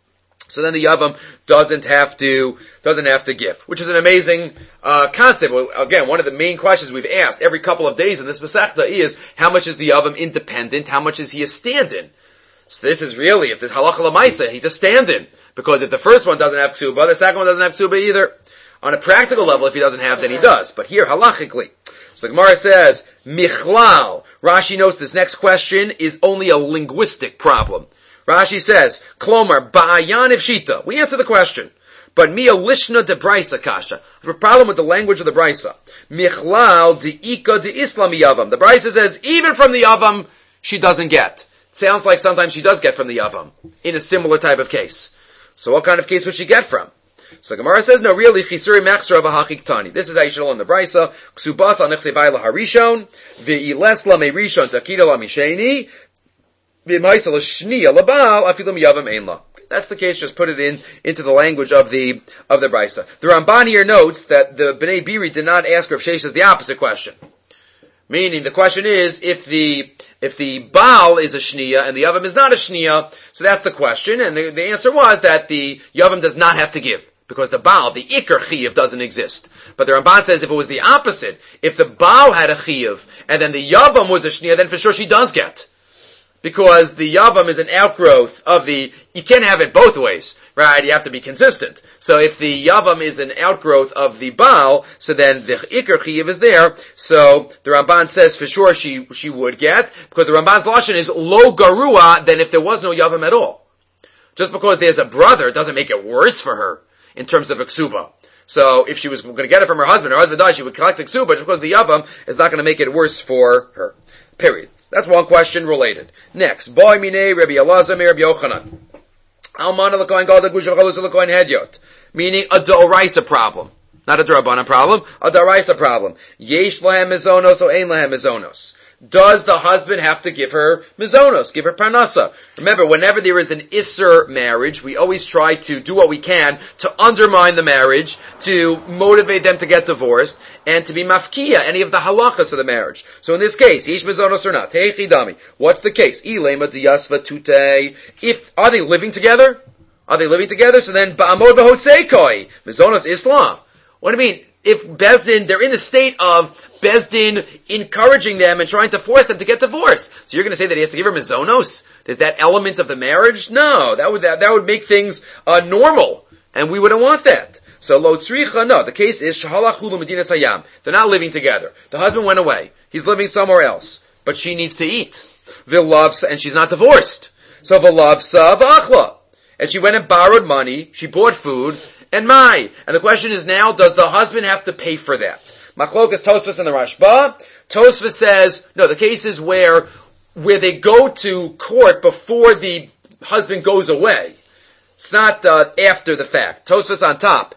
so then the Yavam doesn't have to, doesn't have to give. Which is an amazing, uh, concept. Well, again, one of the main questions we've asked every couple of days in this Masechta is, how much is the Yavam independent? How much is he a stand-in? So this is really, if there's halacha l'maisa, he's a stand-in. Because if the first one doesn't have ksuba, the second one doesn't have ksuba either. On a practical level, if he doesn't have, then he does. But here, halachically. So the Gemara says, Michlal. Rashi notes this next question is only a linguistic problem. Rashi says, Klomar, ba'ayan shita. We answer the question. But miya lishna de brisa kasha. I have a problem with the language of the brisa. Michlal de ika de islam yavam. The brisa says, even from the yavam, she doesn't get. Sounds like sometimes she does get from the yavam, in a similar type of case. So what kind of case would she get from? So Gemara says, no, really, chisuri mechsra v'hachik tani. This is how you should learn the brisa. Ksubas al nechse bayla harishon, v'iles la meirishon takida la misheni, v'imaisa la shniya labal, afilim yavam ein la. That's the case, just put it in, into the language of the, of the brisa. The Ramban here notes that the Bnei Biri did not ask Rav Sheshas the opposite question. Meaning, the question is, if the, if the Baal is a Shniya and the Yavam is not a Shniya, so that's the question, and the, the answer was that the Yavam does not have to give, because the Baal, the Iker Chiyuv, doesn't exist. But the Ramban says if it was the opposite, if the Baal had a Chiyuv, and then the Yavam was a Shniya, then for sure she does get. Because the Yavam is an outgrowth of the, you can't have it both ways, right? You have to be consistent. So if the Yavam is an outgrowth of the Baal, so then the Iker Chiyuv is there, so the Ramban says for sure she, she would get, because the Ramban's lashon is lo garua than if there was no Yavam at all. Just because there's a brother doesn't make it worse for her in terms of a ksuba. So if she was going to get it from her husband, her husband died, she would collect the ksuba, just because the Yavam is not going to make it worse for her. Period. That's one question related. Next, boy minei Rabbi Elazar Rabbi Yochanan. Almana l'kohen gadol gusha chalusa l'kohen hedyot. Meaning a d'oraisa problem. Not a d'rabbanan problem, a d'oraisa problem. Yesh lahem mizonos or ein lahem mizonos. does the husband have to give her mizonos, give her parnasa? Remember, whenever there is an isser marriage, we always try to do what we can to undermine the marriage, to motivate them to get divorced, and to be mafkia, any of the halachas of the marriage. So in this case, ish mizonos or not, heichidami. What's the case? Ilema diyasva tute. If, are they living together? Are they living together? So then, ba'amod v'hotzeikoi. Mizonos Islam. What do you mean? If Bezdin, they're in a state of Bezdin encouraging them and trying to force them to get divorced. So you're going to say that he has to give her mizonos? There's that element of the marriage? No, that would that, that would make things uh, normal, and we wouldn't want that. So lo tzricha, no. The case is shahalachu l'medinas hayam. They're not living together. The husband went away. He's living somewhere else, but she needs to eat. V'lavsa, and she's not divorced. So v'lavsa v'achla, and she went and borrowed money. She bought food. And my. And the question is now, does the husband have to pay for that? Machlokas Tosfos and the Rashba. Tosfos says, no, the case is where, where they go to court before the husband goes away. It's not uh, after the fact. Tosfos on top.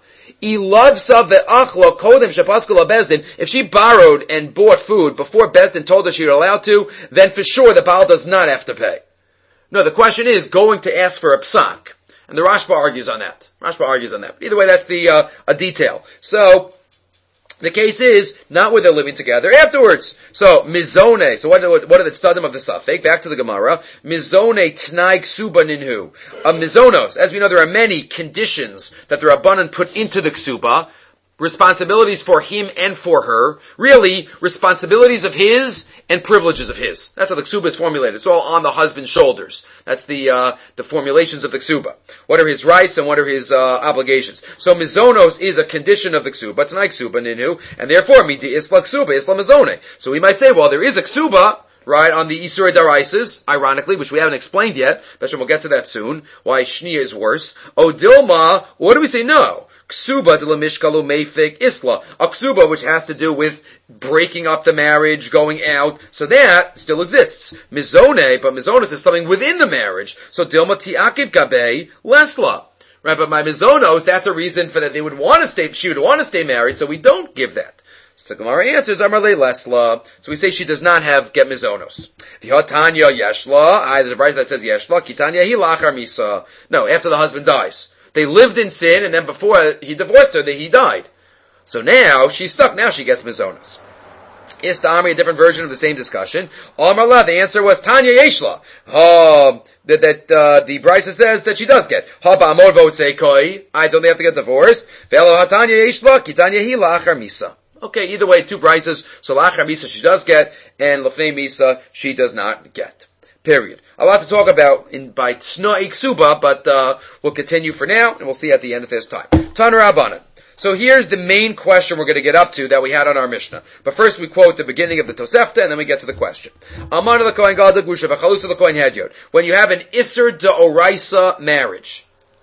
If she borrowed and bought food before Bezdin told her she was allowed to, then for sure the Baal does not have to pay. No, the question is going to ask for a psak. And the Rashba argues on that. Rashba argues on that. But either way, that's the uh, a detail. So, the case is not where they're living together afterwards. So, mizone. So what, what are the tzadim of the Safek? Back to the Gemara. Mizone tnaig ksuba ninhu. Uh, mizonos. As we know, there are many conditions that the Rabbanan put into the ksuba. Responsibilities for him and for her. Really, responsibilities of his and privileges of his. That's how the ksuba is formulated. It's all on the husband's shoulders. That's the uh, the formulations of the ksuba. What are his rights and what are his uh, obligations? So mizonos is a condition of the ksuba. It's not ksuba ninu, and therefore midi isla ksuba, isla mizone. So we might say, well, there is a ksuba, right, on the Isurei Daraises, ironically, which we haven't explained yet, but we'll get to that soon, why Shnia is worse. O Dilma, what do we say? No. Ksuba de la mishkalu meifik isla. A ksuba which has to do with breaking up the marriage, going out. So that still exists. Mizone, but mizonos is something within the marriage. So dilma tiakiv gabe lesla. Right, but my mizonos, that's a reason for that they would want to stay, she would want to stay married, so we don't give that. So the Gemara answers, Amarle lesla. So we say she does not have get mizonos. V'hotanya yeshla. I, there's a verse that says yeshla. Kitanya hi lachar misa. No, after the husband dies. They lived in sin, and then before he divorced her, he died. So now, she's stuck. Now she gets mizonos. Is Tamri a different version of the same discussion? Amarla, the answer was Tanya Yeshla. Uh, that, that uh, the Brisa says that she does get. Ha ba'amor v'otzeikoi. I don't have to get divorced. Ve'elo hatanya Yeshla, kitanya hi lachar misa. Okay, either way, two Brisas. So lachar misa she does get, and lefnei misa she does not get. Period. A lot to talk about in by Tzna Iksuba, but uh, we'll continue for now, and we'll see at the end of this time. Tana Rabbanan. So here's the main question we're going to get up to that we had on our Mishnah. But first we quote the beginning of the Tosefta, and then we get to the question. Aman of the Kohen Gadol Gusha v'chalus of the Kohen Hedyot. When you have an Isser D'Oraisa marriage,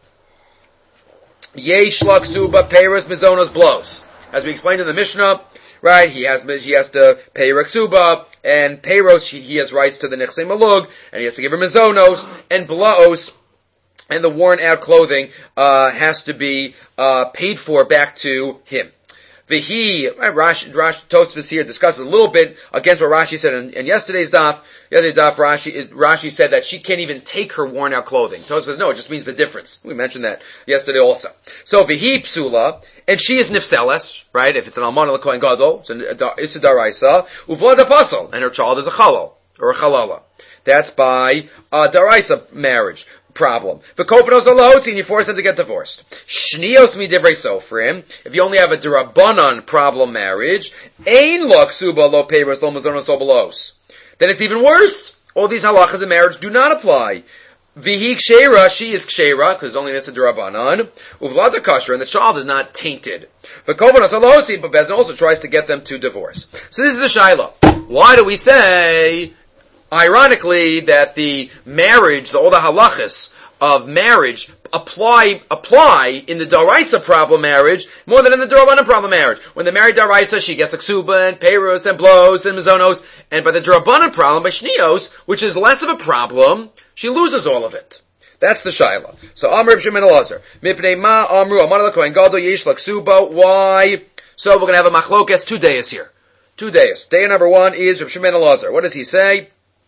Yesh Laksuba Peiros Mizonos blows. As we explained in the Mishnah, right, he has he has to pay Reksuba, and Peiros, he, he has rights to the Nechsei Malug, and he has to give her Mizonos, and Blaos, and the worn out clothing, uh, has to be, uh, paid for back to him. Vihi, right, Rashi, Rashi, Tosfos here discusses a little bit against what Rashi said in, in yesterday's daf. Yesterday's daf, Rashi, Rashi said that she can't even take her worn out clothing. Tosfos says, no, it just means the difference. We mentioned that yesterday also. So, Vihi Psula, and she is Nifseles, right? If it's an Alman L'Kohen Gadol, it's a Daraisa, Uvla Dapasal, and her child is a Chalal, or a Chalala. That's by a Daraisa marriage. Problem. V'kofanos alahotzi, and you force them to get divorced. Shnios midivrei sofrim. If you only have a derabanan problem marriage, ein lo ksuba lo peiros lo mazonos lo belos. Then it's even worse. All these halachas in marriage do not apply. Vihi kshera, she is kshera, because it's only a derabanan. Uvlada kasher, and the child is not tainted. V'kofanos alahotzi, but Bezdin also tries to get them to divorce. So this is the shaila. Why do we say, ironically, that the marriage, the, all the halachas of marriage apply apply in the Daraisa problem marriage more than in the Darabanan problem marriage. When they marry Daraisa, she gets a ksuba and peiros and blows and mizonos, and by the Darabanan problem, by shnios, which is less of a problem, she loses all of it. That's the shaila. So Amr Ibn Shimon Elazar, mipnei ma amru amar l'kohen gadol yesh l'ksuba. Why? So we're going to have a machlokes two days here. Two days. Day number one is Rav Shimon Elazar. What does he say?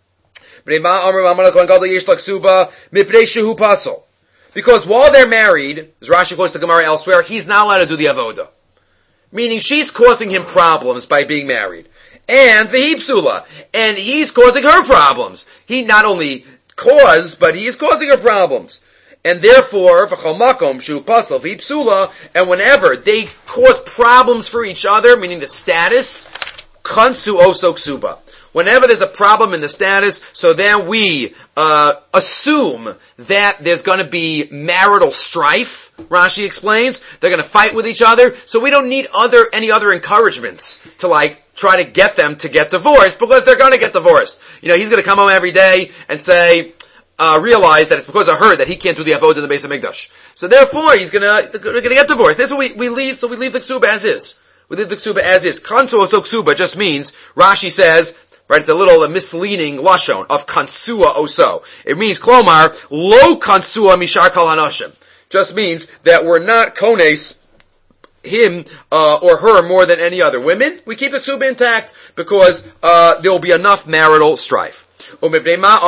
Because while they're married, as Rashi quotes the Gemara elsewhere, he's not allowed to do the avoda. Meaning she's causing him problems by being married. And v'hipsula. And he's causing her problems. He not only caused, but he is causing her problems. And therefore, v'chol makom shu pasal v'hipsula, and whenever they cause problems for each other, meaning the status, kansu oso ksuba. Whenever there's a problem in the status, so then we uh assume that there's going to be marital strife. Rashi explains they're going to fight with each other, so we don't need other any other encouragements to like try to get them to get divorced because they're going to get divorced. You know, he's going to come home every day and say, uh realize that it's because of her that he can't do the avodah in the Beis Hamikdash. So therefore, he's going to going to get divorced. That's what we we leave. So we leave the ksuba as is. We leave the ksuba as is. Kansu oso ksuba just means Rashi says. Right, it's a little a misleading lashon of kansua oso. It means klomar lo kansua mishar kol hanoshim. Just means that we're not kones him uh, or her more than any other women. We keep the ksuba intact because uh, there will be enough marital strife. Why do we say by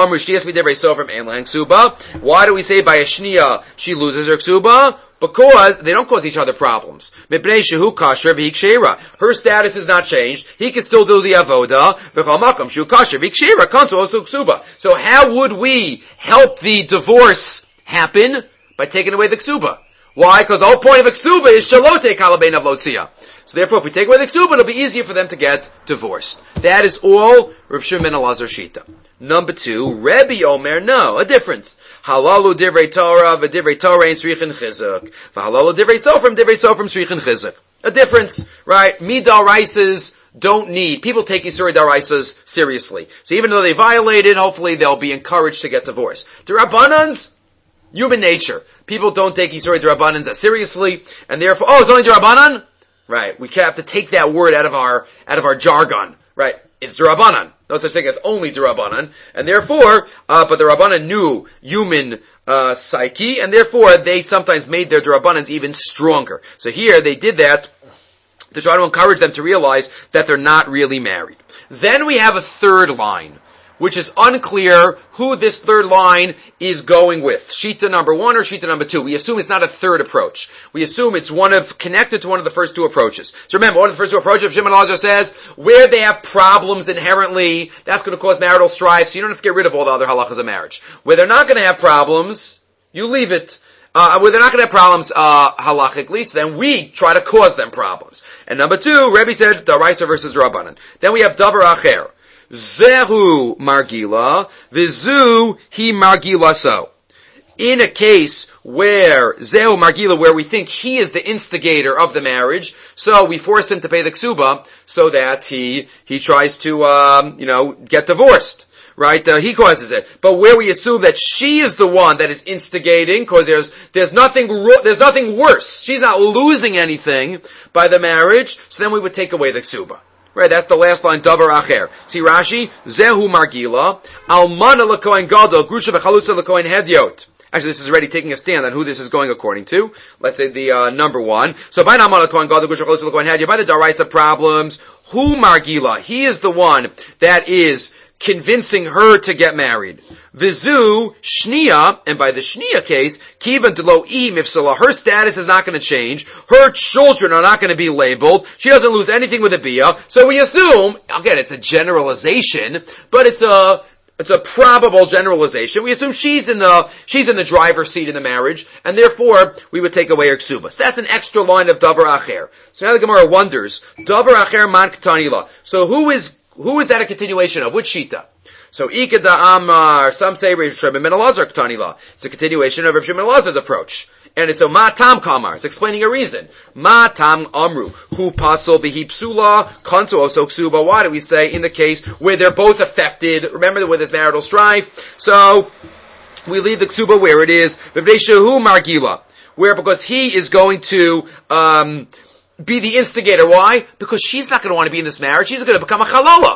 a shniya she loses her ksuba? Because they don't cause each other problems. Her status is not changed. He can still do the avoda. So how would we help the divorce happen? By taking away the ksuba. Why? Because the whole point of a ksuba is shalote kalabein of lotzia. So therefore, if we take away the ksuba, it'll be easier for them to get divorced. That is all Rav Shimon Elazar Shita. Number two, Rebbe Omer, no, a difference. Halalu divrei Torah, v'divrei Torah in tzrichin chizuk. V'halalu divrei sofrim, divrei sofrim tzrichin chizuk. A difference, right? Midal rices don't need, people take Yisuri Daraisas seriously. So even though they violated, hopefully they'll be encouraged to get divorced. The Rabbanans, human nature. People don't take Yisuri Darabanans as seriously, and therefore, oh, it's only Darabanan? Right, we have to take that word out of our, out of our jargon. Right, it's Darabanan. No such thing as only Darabanan. And therefore, uh, but the Rabbanan knew human, uh, psyche, and therefore they sometimes made their Darabanans even stronger. So here they did that to try to encourage them to realize that they're not really married. Then we have a third line, which is unclear who this third line is going with. Shita number one or Shita number two. We assume it's not a third approach. We assume it's one of, connected to one of the first two approaches. So remember, one of the first two approaches, Shimon Elazar says, where they have problems inherently, that's going to cause marital strife, so you don't have to get rid of all the other halachas of marriage. Where they're not going to have problems, you leave it. Uh, where they're not going to have problems, uh, halachically, so then we try to cause them problems. And number two, Rebbe said, Daraisa versus Rabbanan. Then we have Davar Acher. Zehu margila, vizu he margila so. In a case where Zehu margila, where we think he is the instigator of the marriage, so we force him to pay the ksuba so that he he tries to um, you know get divorced. Right, uh, he causes it. But where we assume that she is the one that is instigating, because there's there's nothing ro- there's nothing worse. She's not losing anything by the marriage. So then we would take away the ksuba. Right, that's the last line, Davar Acher. See Rashi, Zehu Margila, Almana L'Kohen Gadol, Grusha V'Chalutza L'Kohen Hedyot. Actually, this is already taking a stand on who this is going according to. Let's say the uh, number one. So by Almana L'Kohen Gadol, Grusha V'Chalutza L'Kohen Hedyot, by the Daraisa problems, who Margila? He is the one that is convincing her to get married. Vizu Shnia, and by the Shnia case, Kivan Delo Mifsala, her status is not going to change. Her children are not going to be labeled. She doesn't lose anything with a bia. So we assume, again, it's a generalization, but it's a it's a probable generalization. We assume she's in the she's in the driver's seat in the marriage, and therefore we would take away her ksubas. That's an extra line of Davar Acher. So now the Gemara wonders, Davar Acher man k'tanila. So who is Who is that a continuation of? Which shita? So, Ikeda Amar, some say Rav Shimon Elazar K'tanila. It's a continuation of Rav Shimon Elazar's approach. And it's a Ma Tam Kamar. It's explaining a reason. Ma Tam Amru. Hu Pasol V'hi Psula, Kanso Oso Ksuba. Why do we say in the case where they're both affected? Remember where there's marital strife? So, we leave the Ksuba where it is. V'v'deshahu Margila. Where, because he is going to, um, be the instigator. Why? Because she's not going to want to be in this marriage. She's going to become a chalala.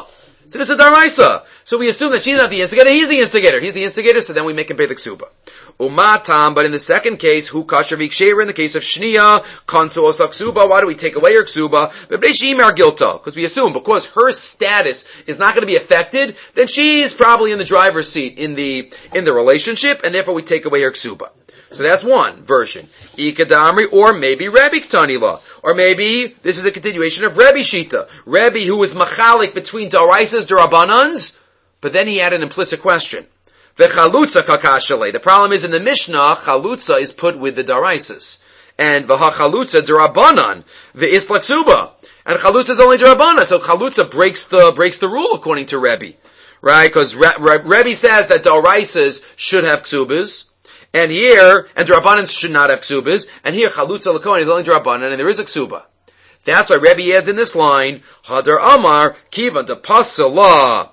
So this is daraisa. So we assume that she's not the instigator, he's the instigator. He's the instigator, so then we make him pay the ksuba. Umatam, but in the second case, hu kasher v'ksheira, in the case of shniya, kansu osa ksuba, why do we take away her ksuba? Because we assume, because her status is not going to be affected, then she's probably in the driver's seat in the, in the relationship, and therefore we take away her ksuba. So that's one version. Ikadamri, or maybe Rebbe Ktanila. Or maybe this is a continuation of Rebbe Shita. Rebbe who was machalik between Daraisas, Darabanans, but then he had an implicit question. The Chalutza kakashale. The problem is in the Mishnah, Chalutza is put with the Daraisas. And the Chalutza Darabanan, the Islaksuba. And Chalutza is only Darabanan, so Chalutza breaks the, breaks the rule according to Rebbe. Right? Because Re- Re- Rebbe says that Daraisas should have ksubas. And here, and Drabanan should not have ksubas, and here Chalutza Lakohen is only Drabanan, and there is a ksuba. That's why Rebbe adds in this line, Hadar Amar, Kivan de Pasala,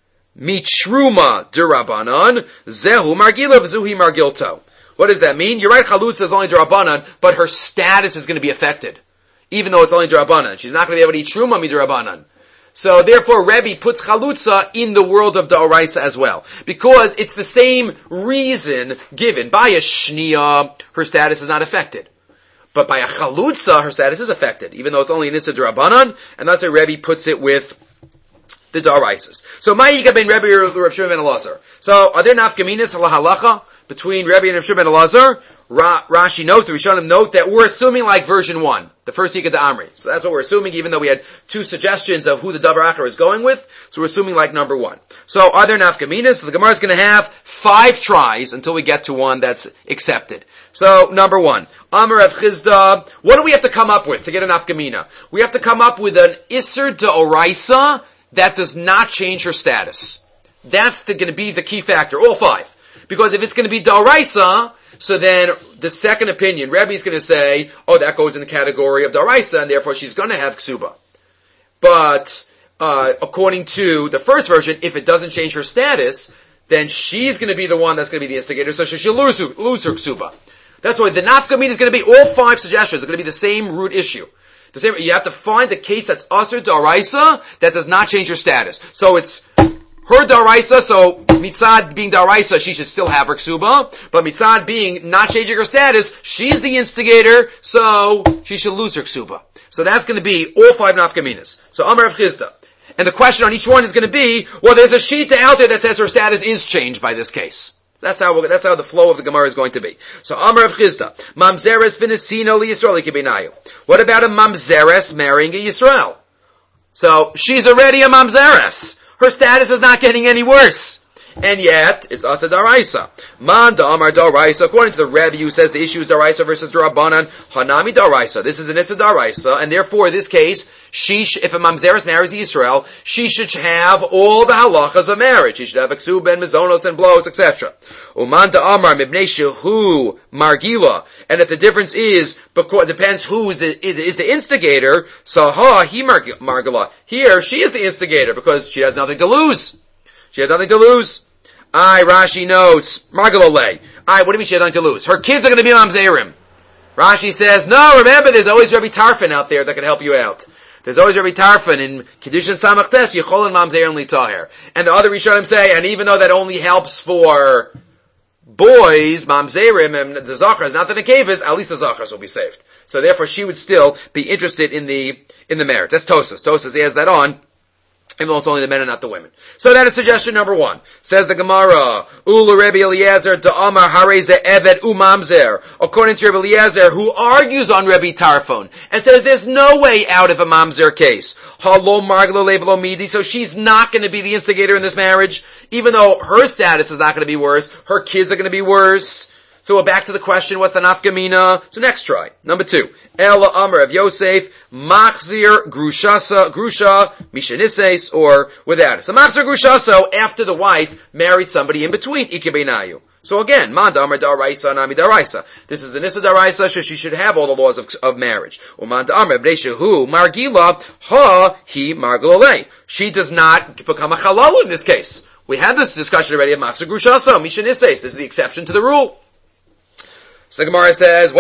Mitruma Durabanan, Zehu Margila Vzuhi Margilto. What does that mean? You're right, Chalutza is only Drabanan, but her status is going to be affected. Even though it's only Drabanan. She's not going to be able to eat Truma Midrabanan. So therefore, Rebbe puts Chalutza in the world of Da'oraisa as well. Because it's the same reason given. By a Shniya, her status is not affected. But by a Chalutza, her status is affected. Even though it's only an Issa D'Rabbanan, and that's why Rebbe puts it with the Da'oraisas. So, Ma'ika ben Rebbe or Reb Shimon ben Elazar. So, are there nafkaminas halacha between Rebbe and Reb Shimon ben Elazar? Ra- Rashi notes, the Rishonim note that we're assuming like version one, the first Yikad Amri. So that's what we're assuming, even though we had two suggestions of who the Davar Achar is going with. So we're assuming like number one. So are there nafkaminas? So the Gemara is going to have five tries until we get to one that's accepted. So number one, Amar of Chizda. What do we have to come up with to get a nafkamina? We have to come up with an Isser D'Oraisa that does not change her status. That's going to be the key factor. All five. Because if it's going to be D'Oraisa, so then the second opinion, Rebbe is going to say, oh, that goes in the category of Daraisa, and therefore she's going to have Ksuba. But uh, according to the first version, if it doesn't change her status, then she's going to be the one that's going to be the instigator, so she'll lose, lose her Ksuba. That's why the nafkamin is going to be all five suggestions. It's going to be the same root issue. The same. You have to find the case that's Asr Daraisa that does not change her status. So it's her Daraisa, so Mitzad being Daraisa, she should still have her Ksuba, but Mitzad being not changing her status, she's the instigator, so she should lose her Ksuba. So that's going to be all five nafkaminas. So Amar of Chizda. And the question on each one is going to be, well, there's a Shita out there that says her status is changed by this case. That's how we're, that's how the flow of the Gemara is going to be. So Amar of Chizda. Mamzeres v'nesino li Yisrael ikibinayu. What about a Mamzeres marrying a Yisrael? So she's already a Mamzeres. Her status is not getting any worse. And yet, it's Asa Daraisa. Man Da'amar Daraisa. According to the Rebbe who says the issue is Daraisa versus Darabanan, Hanami Daraisa. This is an Issa Daraisa, and therefore, in this case, she, sh- if a Mamzeres marries Yisrael, she should have all the halachas of marriage. She should have Aksub and Mizonos and blows, et cetera. Uman Da'amar Mibnei Shehu Margila. And if the difference is, because, depends who is, it, is the instigator, so ha, he Margila. Here, she is the instigator, because she has nothing to lose. She has nothing to lose. I, Rashi notes, Margalole. I, what do you mean she has nothing to lose? Her kids are going to be Mamzerim. Rashi says, no, remember, there's always Rabbi Tarfon out there that can help you out. There's always Rabbi Tarfon in Kedushin Samachtes, Yechol and Mamzerim Litahir. And the other Rishonim say, and even though that only helps for boys, Mamzerim, and the Zachars, not the Nekevas, at least the Zachars will be saved. So therefore she would still be interested in the, in the marriage. That's Tosas. Tosas adds that on. Even though it's only the men and not the women. So that is suggestion number one. Says the Gemara, Ulu Rebbe Eliezer da'amar hareze eved umamzer. According to Rebbe Eliezer, who argues on Rebbe Tarfon, and says there's no way out of a mamzer case. Halo marglo levelo midi, so she's not going to be the instigator in this marriage, even though her status is not going to be worse, her kids are going to be worse. So we're back to the question, what's the nafkamina? So next try. Number two. Ela Amr of Yosef, Machzir Grushasa, Grusha, Mishanises, or without it. So Machzir Grushaso, after the wife married somebody in between, Ikebenayu. So again, Manda Amr Daraisa, Nami Daraisa. This is the Nisa Daraisa, so she should have all the laws of, of marriage. Umanda Amr Breshahu, Margila, Ha, He Margolale. She does not become a Chalalu in this case. We had this discussion already of Machzir Grushaso, Mishanises. This is the exception to the rule. So the Gemara says, wait,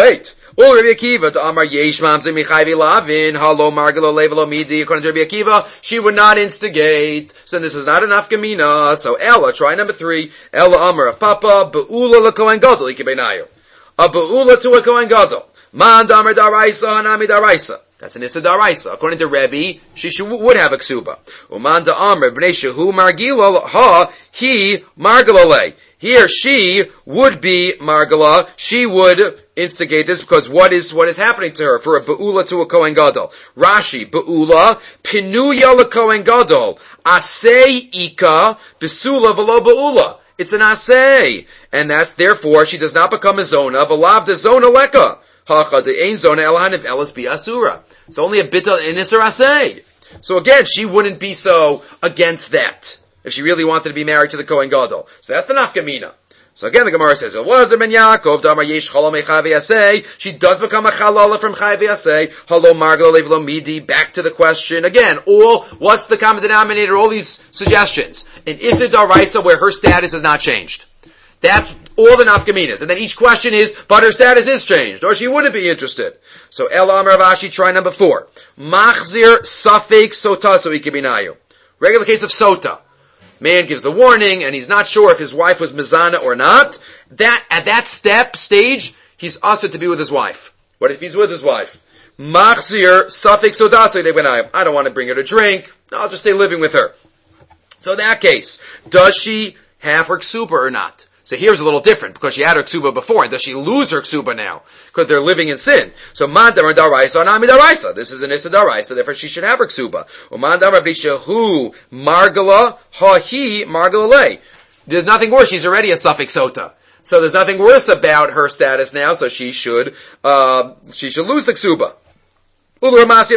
Or Rabbi Akiva, to Amar Yesh Mamzer Michayvi Lavin, Halo Margalo Levelo Midi, according to Rabbi Akiva, she would not instigate. So this is not enough Gemina. So Ella, try number three. Ella Amar of Papa, Be'ula LaKohen Gadol, Ikebenayu. A Be'ula to a Kohen Gadol. Man Damar Daraisa, Hanami Daraisa. That's an Issa Daraisa. According to Rebbe, she should, would have a ksuba. Uman Da'amr, B'nei Shehu Margila, ha, he, Margalale. Here, she would be Margala. She would instigate this because what is, what is happening to her for a Be'ula to a Kohen Gadol? Rashi, Be'ula, Pinuya le Kohen Gadol. Asay Ika, Besula v'lo Be'ula. It's an Asay. And that's, therefore, she does not become a Zona, V'lav de Zona Leka. Hacha de Ein Zona Elahan if Elas be Asura. It's only a bit in Isser Asay. So again, she wouldn't be so against that if she really wanted to be married to the Kohen Gadol. So that's the nafkamina. So again, the Gemara says, "Elazar ben Yaakov damar yesh chalom mechavi asay." She does become a chalala from chavi asay. Halo margalo levlo midi. Back to the question again. All what's the common denominator? All these suggestions in Issa Daraisa where her status has not changed. That's all the nafkaminas. And then each question is, but her status is changed, or she wouldn't be interested. So El Amar Ravashi, try number four. Machzir safek sota so ikibinayu. Regular case of sota. Man gives the warning, and he's not sure if his wife was mizana or not. That, at that step, stage, he's ushered to be with his wife. What if he's with his wife? Machzir safek sota so ikibinayu. I don't want to bring her to drink. No, I'll just stay living with her. So in that case, does she have her ksuba or not? So here's a little different, because she had her ksuba before, and does she lose her ksuba now? Because they're living in sin. So man damar daraisa, nami daraisa. This is an issa daraisa, therefore she should have her ksuba. Man damar b'shehu margala, ha-hi margala le. There's nothing worse, she's already a suffix sota. So there's nothing worse about her status now, so she should, uh, she should lose the ksuba. But according to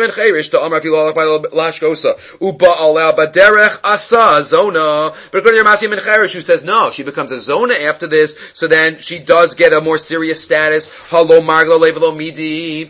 Ramasi ben Cherish, who says no, she becomes a zona after this, so then she does get a more serious status. Halo marglo levelo midi.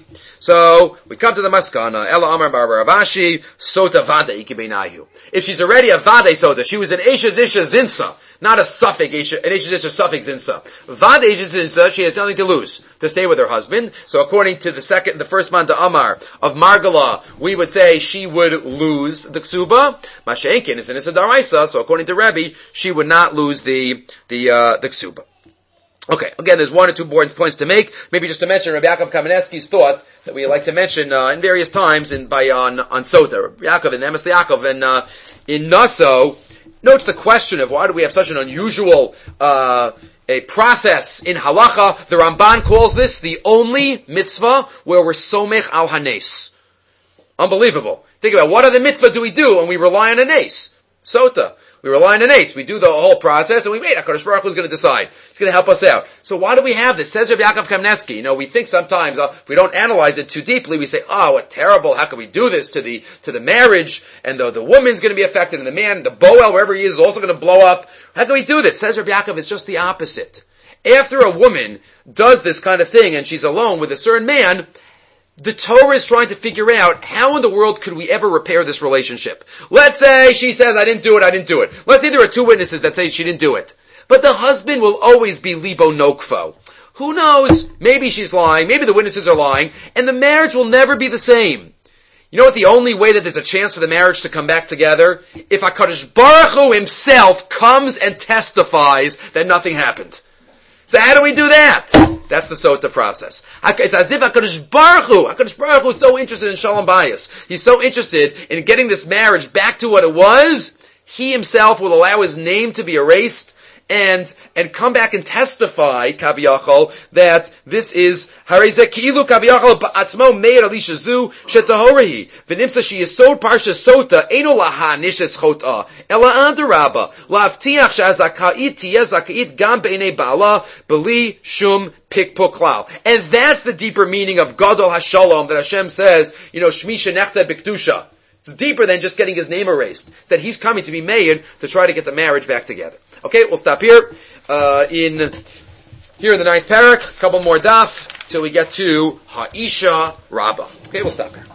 So we come to the maskana. Ela Amar Bar Ravashi sota vada ikibenayu. If she's already a vade sota, she was an Eisha Zisha Zinsa, not a suffix, an Eisha Zisha suffix Zinsa. Vade Eisha Zinsa, she has nothing to lose to stay with her husband. So according to the second, the first man to Amar of Margala, we would say she would lose the ksuba. Masha'enkin is an Issa Daraisa, so according to Rebbe, she would not lose the the uh, the ksuba. Okay, again, there's one or two important points to make. Maybe just to mention Rabbi Yaakov Kamenetsky's thought that we like to mention uh, in various times in by on on Sota. Rabbi Yaakov and Emes Yaakov and uh, in Naso notes the question of why do we have such an unusual uh, a process in halacha. The Ramban calls this the only mitzvah where we're somech al hanes. Unbelievable. Think about what other mitzvah do we do and we rely on a nes? Sota. We rely on an ace. We do the whole process, and we wait. HaKadosh Baruch Hu is going to decide. He's going to help us out. So why do we have this? Says Rabbi Yaakov Kamenetsky. You know, we think sometimes uh, if we don't analyze it too deeply, we say, "Oh, what terrible! How can we do this to the to the marriage? And the the woman's going to be affected, and the man, the boel, wherever he is, is also going to blow up. How can we do this?" Says Rabbi Yaakov, it's just the opposite. After a woman does this kind of thing, and she's alone with a certain man, the Torah is trying to figure out how in the world could we ever repair this relationship. Let's say she says, I didn't do it, I didn't do it. Let's say there are two witnesses that say she didn't do it. But the husband will always be libo nokfo. Who knows? Maybe she's lying, maybe the witnesses are lying, and the marriage will never be the same. You know what the only way that there's a chance for the marriage to come back together? If HaKadosh Baruch Hu himself comes and testifies that nothing happened. So how do we do that? That's the Sota process. It's as if HaKadosh Baruch Hu, HaKadosh Baruch Hu is so interested in Shalom Bayis. He's so interested in getting this marriage back to what it was. He himself will allow his name to be erased and and come back and testify, Kaviyachol, that this is Harezeh Ki'ilu Kaviyachol Ba'atzmo Meir Alisha Zu Shetahorehi V'nimsa She Yisod Parsha Sota Eino Laha Nishes Chota Ela Adarabba La'avtiach She'azaka'it Tiyeh Zaka'it Gam Be'enei Ba'ala B'li Shum Pikpuk Klal. And that's the deeper meaning of Gadol HaShalom that Hashem says, you know, Shmi Shenechta B'Kedusha. It's deeper than just getting his name erased. That he's coming to be made to try to get the marriage back together. Okay, we'll stop here. Uh, in here in the ninth parak, a couple more daf till we get to Ha'isha Rabbah. Okay, we'll stop here.